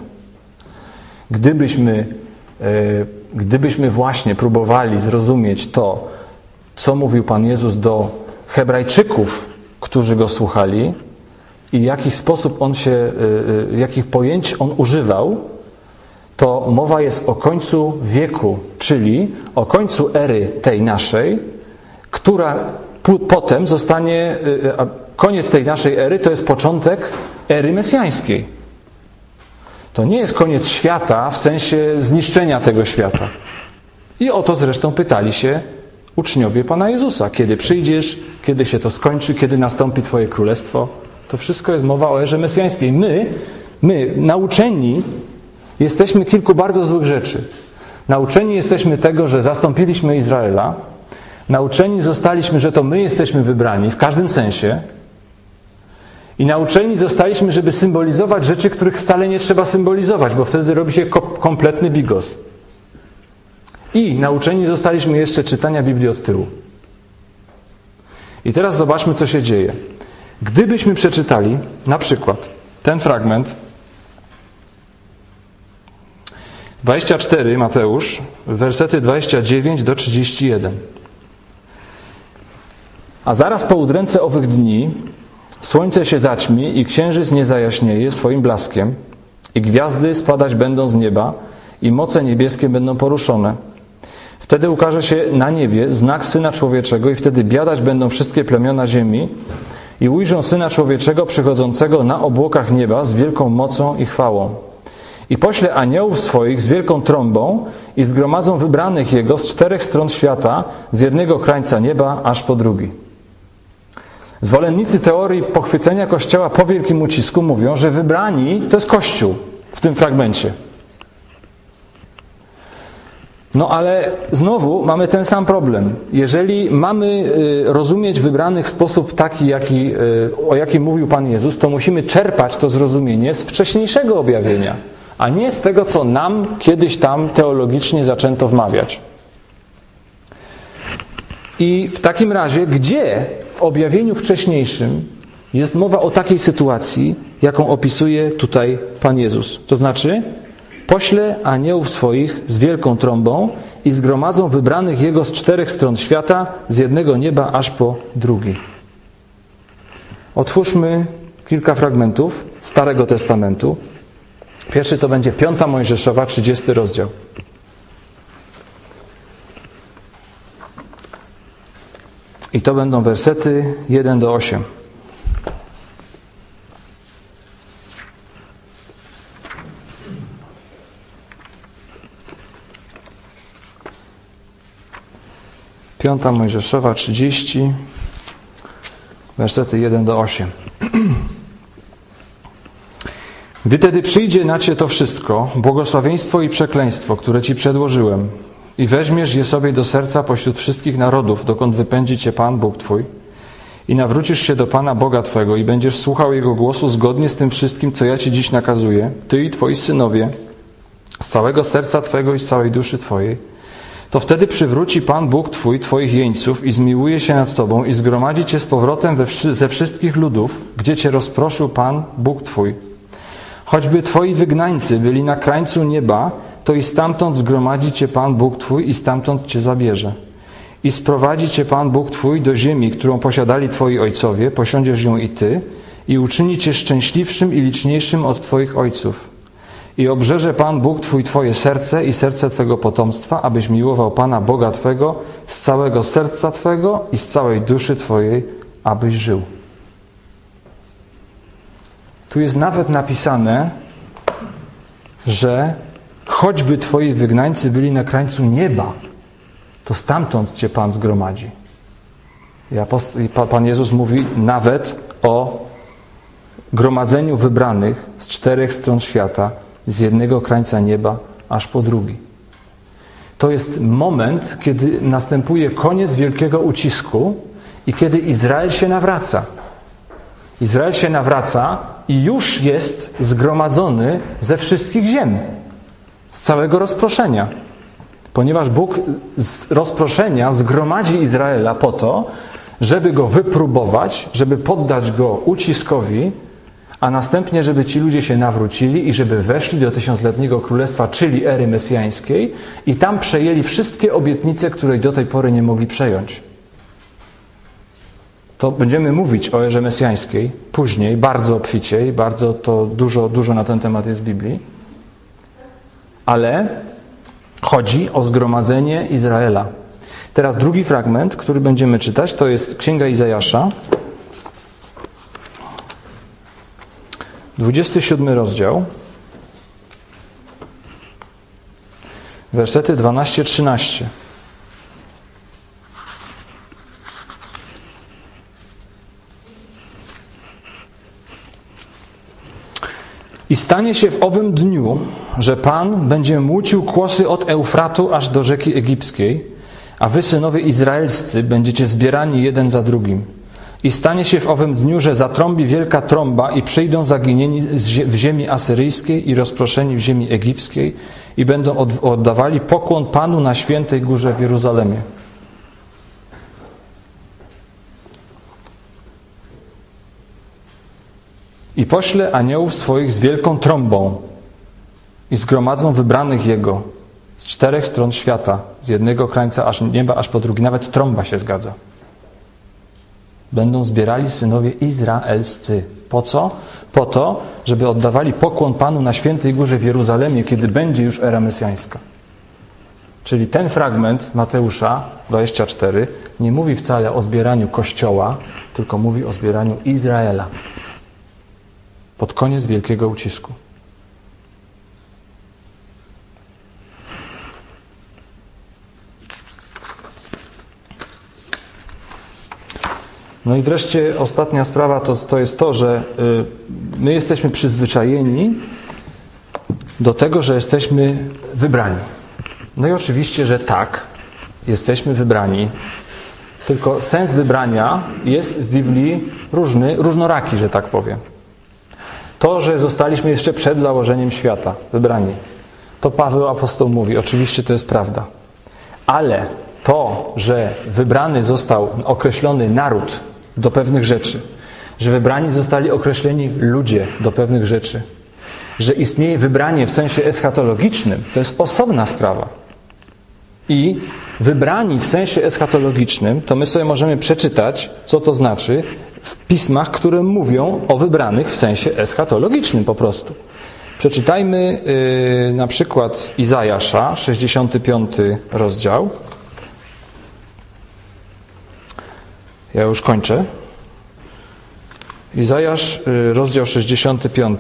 Gdybyśmy właśnie próbowali zrozumieć to, co mówił Pan Jezus do Hebrajczyków, którzy Go słuchali i w jaki sposób jakich pojęć On używał, to mowa jest o końcu wieku, czyli o końcu ery tej naszej, która potem zostanie, koniec tej naszej ery to jest początek ery mesjańskiej. To nie jest koniec świata w sensie zniszczenia tego świata. I o to zresztą pytali się uczniowie Pana Jezusa. Kiedy przyjdziesz, kiedy się to skończy, kiedy nastąpi Twoje królestwo. To wszystko jest mowa o erze mesjańskiej. My, nauczeni, jesteśmy kilku bardzo złych rzeczy. Nauczeni jesteśmy tego, że zastąpiliśmy Izraela. Nauczeni zostaliśmy, że to my jesteśmy wybrani w każdym sensie. I nauczeni zostaliśmy, żeby symbolizować rzeczy, których wcale nie trzeba symbolizować, bo wtedy robi się kompletny bigos. I nauczeni zostaliśmy jeszcze czytania Biblii od tyłu. I teraz zobaczmy, co się dzieje. Gdybyśmy przeczytali na przykład ten fragment 24 Mateusz, wersety 29 do 31. A zaraz po udręce owych dni słońce się zaćmi i księżyc nie zajaśnieje swoim blaskiem i gwiazdy spadać będą z nieba i moce niebieskie będą poruszone. Wtedy ukaże się na niebie znak Syna Człowieczego i wtedy biadać będą wszystkie plemiona ziemi i ujrzą Syna Człowieczego przychodzącego na obłokach nieba z wielką mocą i chwałą. I pośle aniołów swoich z wielką trąbą i zgromadzą wybranych Jego z 4 stron świata, z jednego krańca nieba aż po drugi. Zwolennicy teorii pochwycenia Kościoła po wielkim ucisku mówią, że wybrani to jest Kościół w tym fragmencie. No ale znowu mamy ten sam problem. Jeżeli mamy rozumieć wybranych w sposób taki, o jakim mówił Pan Jezus, to musimy czerpać to zrozumienie z wcześniejszego objawienia, a nie z tego, co nam kiedyś tam teologicznie zaczęto wmawiać. I w takim razie, gdzie w objawieniu wcześniejszym jest mowa o takiej sytuacji, jaką opisuje tutaj Pan Jezus? To znaczy, pośle aniołów swoich z wielką trąbą i zgromadzą wybranych Jego z 4 stron świata, z jednego nieba aż po drugi. Otwórzmy kilka fragmentów Starego Testamentu. Pierwszy to będzie 5 Mojżeszowa, 30 rozdział. I to będą wersety 1 do 8. Piąta Mojżeszowa 30, wersety 1 do 8. Gdy tedy przyjdzie na Cię to wszystko, błogosławieństwo i przekleństwo, które Ci przedłożyłem, i weźmiesz je sobie do serca pośród wszystkich narodów, dokąd wypędzi Cię Pan, Bóg Twój, i nawrócisz się do Pana Boga Twego i będziesz słuchał Jego głosu zgodnie z tym wszystkim, co ja Ci dziś nakazuję, Ty i Twoi synowie, z całego serca Twego i z całej duszy Twojej, to wtedy przywróci Pan Bóg Twój Twoich jeńców i zmiłuje się nad Tobą i zgromadzi Cię z powrotem ze wszystkich ludów, gdzie Cię rozproszył Pan Bóg Twój. Choćby Twoi wygnańcy byli na krańcu nieba, to i stamtąd zgromadzi Cię Pan Bóg Twój i stamtąd Cię zabierze. I sprowadzi Cię Pan Bóg Twój do ziemi, którą posiadali Twoi ojcowie, posiądziesz ją i Ty, i uczyni Cię szczęśliwszym i liczniejszym od Twoich ojców. I obrzeże Pan Bóg Twój Twoje serce i serce Twego potomstwa, abyś miłował Pana Boga Twego z całego serca Twego i z całej duszy Twojej, abyś żył. Tu jest nawet napisane, że choćby Twoi wygnańcy byli na krańcu nieba, to stamtąd Cię Pan zgromadzi. Pan Jezus mówi nawet o gromadzeniu wybranych z 4 stron świata, z jednego krańca nieba aż po drugi. To jest moment, kiedy następuje koniec wielkiego ucisku i kiedy Izrael się nawraca. Izrael się nawraca i już jest zgromadzony ze wszystkich ziem, z całego rozproszenia. Ponieważ Bóg z rozproszenia zgromadzi Izraela po to, żeby go wypróbować, żeby poddać go uciskowi, a następnie, żeby ci ludzie się nawrócili i żeby weszli do 1000-letniego królestwa, czyli ery mesjańskiej, i tam przejęli wszystkie obietnice, które do tej pory nie mogli przejąć. To będziemy mówić o erze mesjańskiej później, bardzo obficie i bardzo to dużo na ten temat jest w Biblii. Ale chodzi o zgromadzenie Izraela. Teraz drugi fragment, który będziemy czytać, to jest Księga Izajasza, 27 rozdział, wersety 12-13. I stanie się w owym dniu, że Pan będzie młócił kłosy od Eufratu aż do rzeki egipskiej, a wy, synowie izraelscy, będziecie zbierani jeden za drugim. I stanie się w owym dniu, że zatrąbi wielka trąba i przyjdą zaginieni w ziemi asyryjskiej i rozproszeni w ziemi egipskiej i będą oddawali pokłon Panu na świętej górze w Jeruzalemie. I pośle aniołów swoich z wielką trąbą i zgromadzą wybranych Jego z 4 stron świata, z jednego krańca aż nieba, aż po drugi. Nawet trąba się zgadza. Będą zbierali synowie izraelscy. Po co? Po to, żeby oddawali pokłon Panu na świętej górze w Jeruzalemie, kiedy będzie już era mesjańska. Czyli ten fragment Mateusza 24 nie mówi wcale o zbieraniu Kościoła, tylko mówi o zbieraniu Izraela. Pod koniec wielkiego ucisku. No i wreszcie ostatnia sprawa to jest to, że my jesteśmy przyzwyczajeni do tego, że jesteśmy wybrani. No i oczywiście, że tak, jesteśmy wybrani, tylko sens wybrania jest w Biblii różnoraki, że tak powiem. To, że zostaliśmy jeszcze przed założeniem świata wybrani, to Paweł apostoł mówi, oczywiście to jest prawda. Ale to, że wybrany został określony naród do pewnych rzeczy, że wybrani zostali określeni ludzie do pewnych rzeczy, że istnieje wybranie w sensie eschatologicznym, to jest osobna sprawa. I wybrani w sensie eschatologicznym, to my sobie możemy przeczytać, co to znaczy w pismach, które mówią o wybranych w sensie eschatologicznym po prostu. Przeczytajmy na przykład Izajasza, 65 rozdział. Ja już kończę. Izajasz, rozdział 65.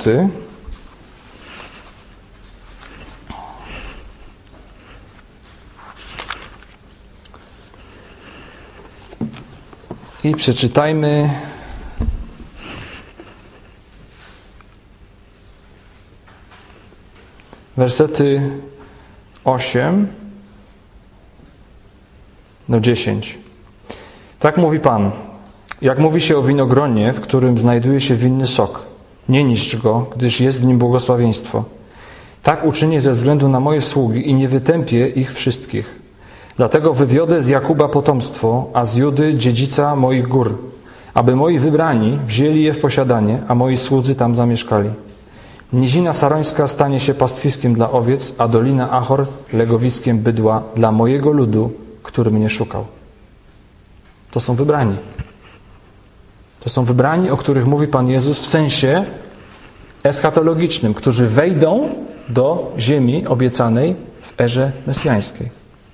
I przeczytajmy wersety 8 do 10. Tak mówi Pan. Jak mówi się o winogronie, w którym znajduje się winny sok. Nie niszcz go, gdyż jest w nim błogosławieństwo. Tak uczynię ze względu na moje sługi i nie wytępię ich wszystkich. Dlatego wywiodę z Jakuba potomstwo, a z Judy dziedzica moich gór, aby moi wybrani wzięli je w posiadanie, a moi słudzy tam zamieszkali. Nizina Sarońska stanie się pastwiskiem dla owiec, a Dolina Achor legowiskiem bydła dla mojego ludu, który mnie szukał. To są wybrani. To są wybrani, o których mówi Pan Jezus w sensie eschatologicznym, którzy wejdą do ziemi obiecanej w erze mesjańskiej.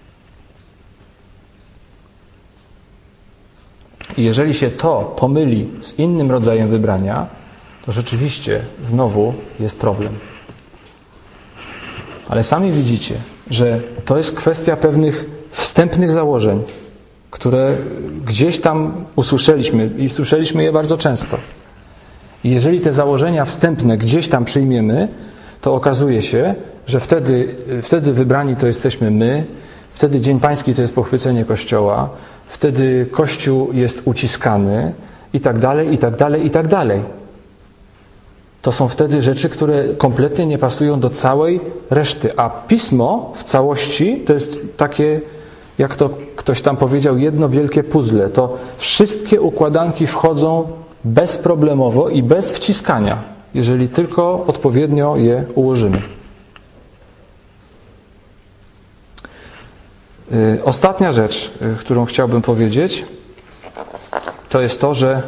I jeżeli się to pomyli z innym rodzajem wybrania, to rzeczywiście znowu jest problem. Ale sami widzicie, że to jest kwestia pewnych wstępnych założeń, które gdzieś tam usłyszeliśmy i słyszeliśmy je bardzo często. I jeżeli te założenia wstępne gdzieś tam przyjmiemy, to okazuje się, że wtedy wybrani to jesteśmy my, wtedy Dzień Pański to jest pochwycenie Kościoła, wtedy Kościół jest uciskany i tak dalej, i tak dalej, i tak dalej. To są wtedy rzeczy, które kompletnie nie pasują do całej reszty. A Pismo w całości to jest takie, jak to ktoś tam powiedział, jedno wielkie puzzle. To wszystkie układanki wchodzą bezproblemowo i bez wciskania, jeżeli tylko odpowiednio je ułożymy. Ostatnia rzecz, którą chciałbym powiedzieć, to jest to, że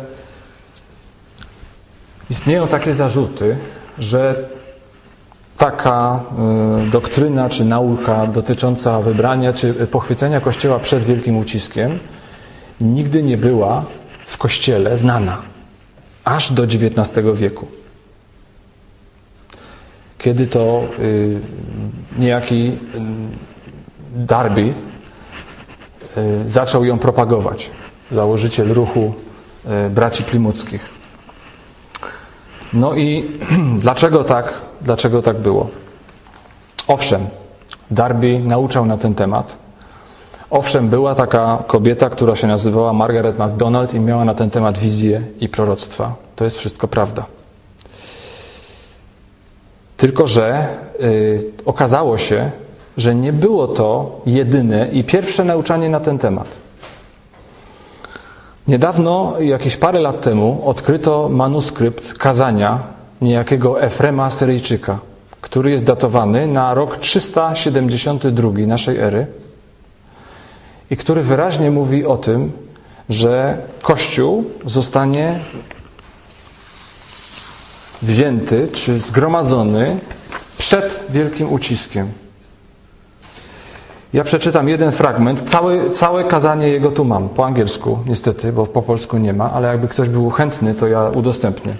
istnieją takie zarzuty, że taka doktryna czy nauka dotycząca wybrania czy pochwycenia Kościoła przed wielkim uciskiem nigdy nie była w Kościele znana. Aż do XIX wieku. Kiedy to niejaki Darby zaczął ją propagować. Założyciel ruchu braci Plymuckich. No i dlaczego tak było? Owszem, Darby nauczał na ten temat, Owszem, była taka kobieta, która się nazywała Margaret MacDonald i miała na ten temat wizję i proroctwa. To jest wszystko prawda. Tylko że okazało się, że nie było to jedyne i pierwsze nauczanie na ten temat. Niedawno, jakieś parę lat temu, odkryto manuskrypt kazania niejakiego Efrema Syryjczyka, który jest datowany na rok 372 naszej ery i który wyraźnie mówi o tym, że Kościół zostanie wzięty czy zgromadzony przed wielkim uciskiem. Ja przeczytam jeden fragment, całe kazanie jego tu mam, po angielsku niestety, bo po polsku nie ma, ale jakby ktoś był chętny, to ja udostępnię.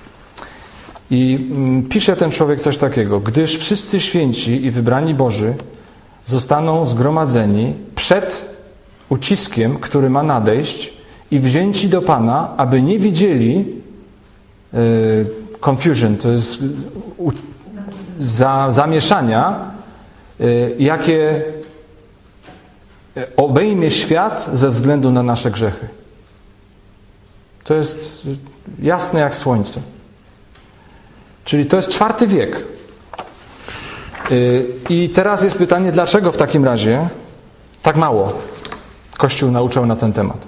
I pisze ten człowiek coś takiego: gdyż wszyscy święci i wybrani Boży zostaną zgromadzeni przed uciskiem, który ma nadejść i wzięci do Pana, aby nie widzieli confusion, to jest zamieszania, jakie obejmie świat ze względu na nasze grzechy. To jest jasne jak słońce. Czyli to jest IV wiek. I teraz jest pytanie, dlaczego w takim razie tak mało Kościół nauczał na ten temat?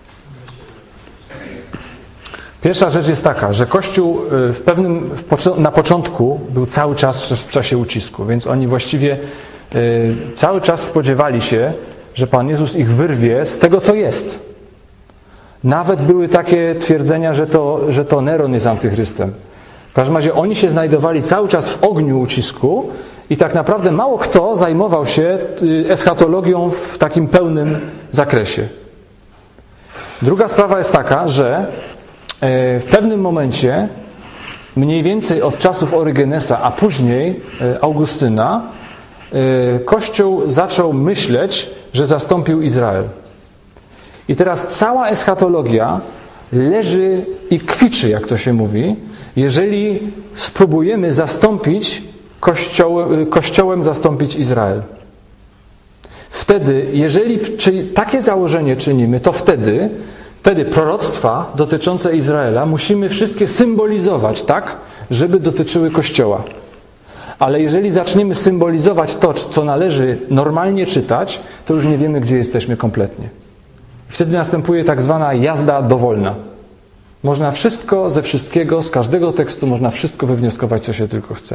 Pierwsza rzecz jest taka, że Kościół na początku był cały czas w czasie ucisku, więc oni właściwie cały czas spodziewali się, że Pan Jezus ich wyrwie z tego, co jest. Nawet były takie twierdzenia, że to Neron jest antychrystem. W każdym razie oni się znajdowali cały czas w ogniu ucisku i tak naprawdę mało kto zajmował się eschatologią w takim pełnym zakresie. Druga sprawa jest taka, że w pewnym momencie, mniej więcej od czasów Orygenesa, a później Augustyna, Kościół zaczął myśleć, że zastąpił Izrael. I teraz cała eschatologia leży i kwiczy, jak to się mówi, jeżeli spróbujemy zastąpić Kościołem zastąpić Izrael. Wtedy, jeżeli takie założenie czynimy, to wtedy proroctwa dotyczące Izraela musimy wszystkie symbolizować tak, żeby dotyczyły Kościoła. Ale jeżeli zaczniemy symbolizować to, co należy normalnie czytać, to już nie wiemy, gdzie jesteśmy kompletnie. Wtedy następuje tak zwana jazda dowolna. Można wszystko ze wszystkiego, z każdego tekstu można wszystko wywnioskować, co się tylko chce.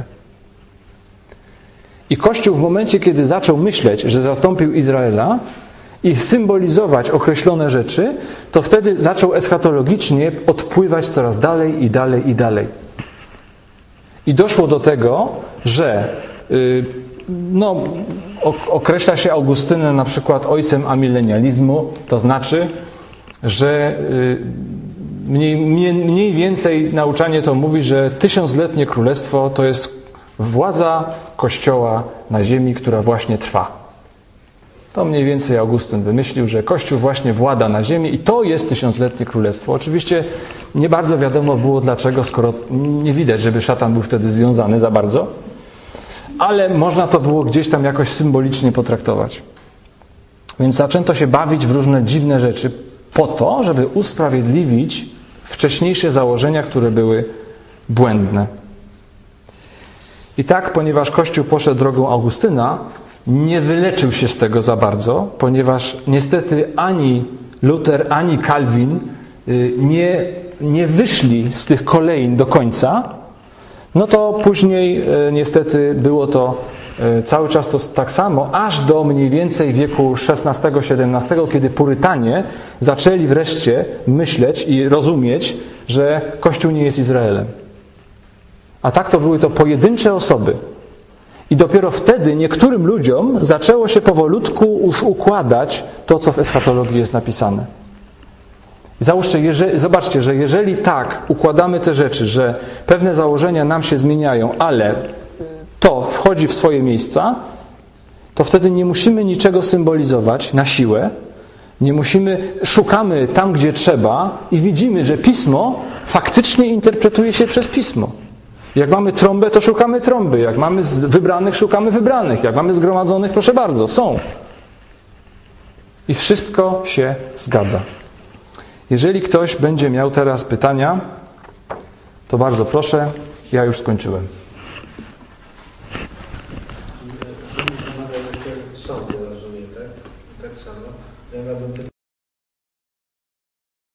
I Kościół w momencie, kiedy zaczął myśleć, że zastąpił Izraela i symbolizować określone rzeczy, to wtedy zaczął eschatologicznie odpływać coraz dalej i dalej i dalej. I doszło do tego, że określa się Augustynę na przykład ojcem amilenializmu, to znaczy, że mniej więcej nauczanie to mówi, że 1000-letnie królestwo to jest władza Kościoła na ziemi, która właśnie trwa. To mniej więcej Augustyn wymyślił, że Kościół właśnie włada na ziemi i to jest 1000-letnie królestwo. Oczywiście nie bardzo wiadomo było dlaczego, skoro nie widać, żeby szatan był wtedy związany za bardzo, ale można to było gdzieś tam jakoś symbolicznie potraktować. Więc zaczęto się bawić w różne dziwne rzeczy po to, żeby usprawiedliwić wcześniejsze założenia, które były błędne. I tak, ponieważ Kościół poszedł drogą Augustyna, nie wyleczył się z tego za bardzo, ponieważ niestety ani Luter, ani Kalwin nie wyszli z tych kolejn do końca, no to później niestety było to cały czas to tak samo, aż do mniej więcej wieku XVI-XVII, kiedy Purytanie zaczęli wreszcie myśleć i rozumieć, że Kościół nie jest Izraelem. A tak to były to pojedyncze osoby. I dopiero wtedy niektórym ludziom zaczęło się powolutku układać to, co w eschatologii jest napisane. Zobaczcie, że jeżeli tak układamy te rzeczy, że pewne założenia nam się zmieniają, ale to wchodzi w swoje miejsca, to wtedy nie musimy niczego symbolizować na siłę, szukamy tam, gdzie trzeba i widzimy, że Pismo faktycznie interpretuje się przez Pismo. Jak mamy trąbę, to szukamy trąby. Jak mamy wybranych, szukamy wybranych. Jak mamy zgromadzonych, proszę bardzo, są. I wszystko się zgadza. Jeżeli ktoś będzie miał teraz pytania, to bardzo proszę, ja już skończyłem. Sądy, rozumiem, tak? Tak samo. Ja miałbym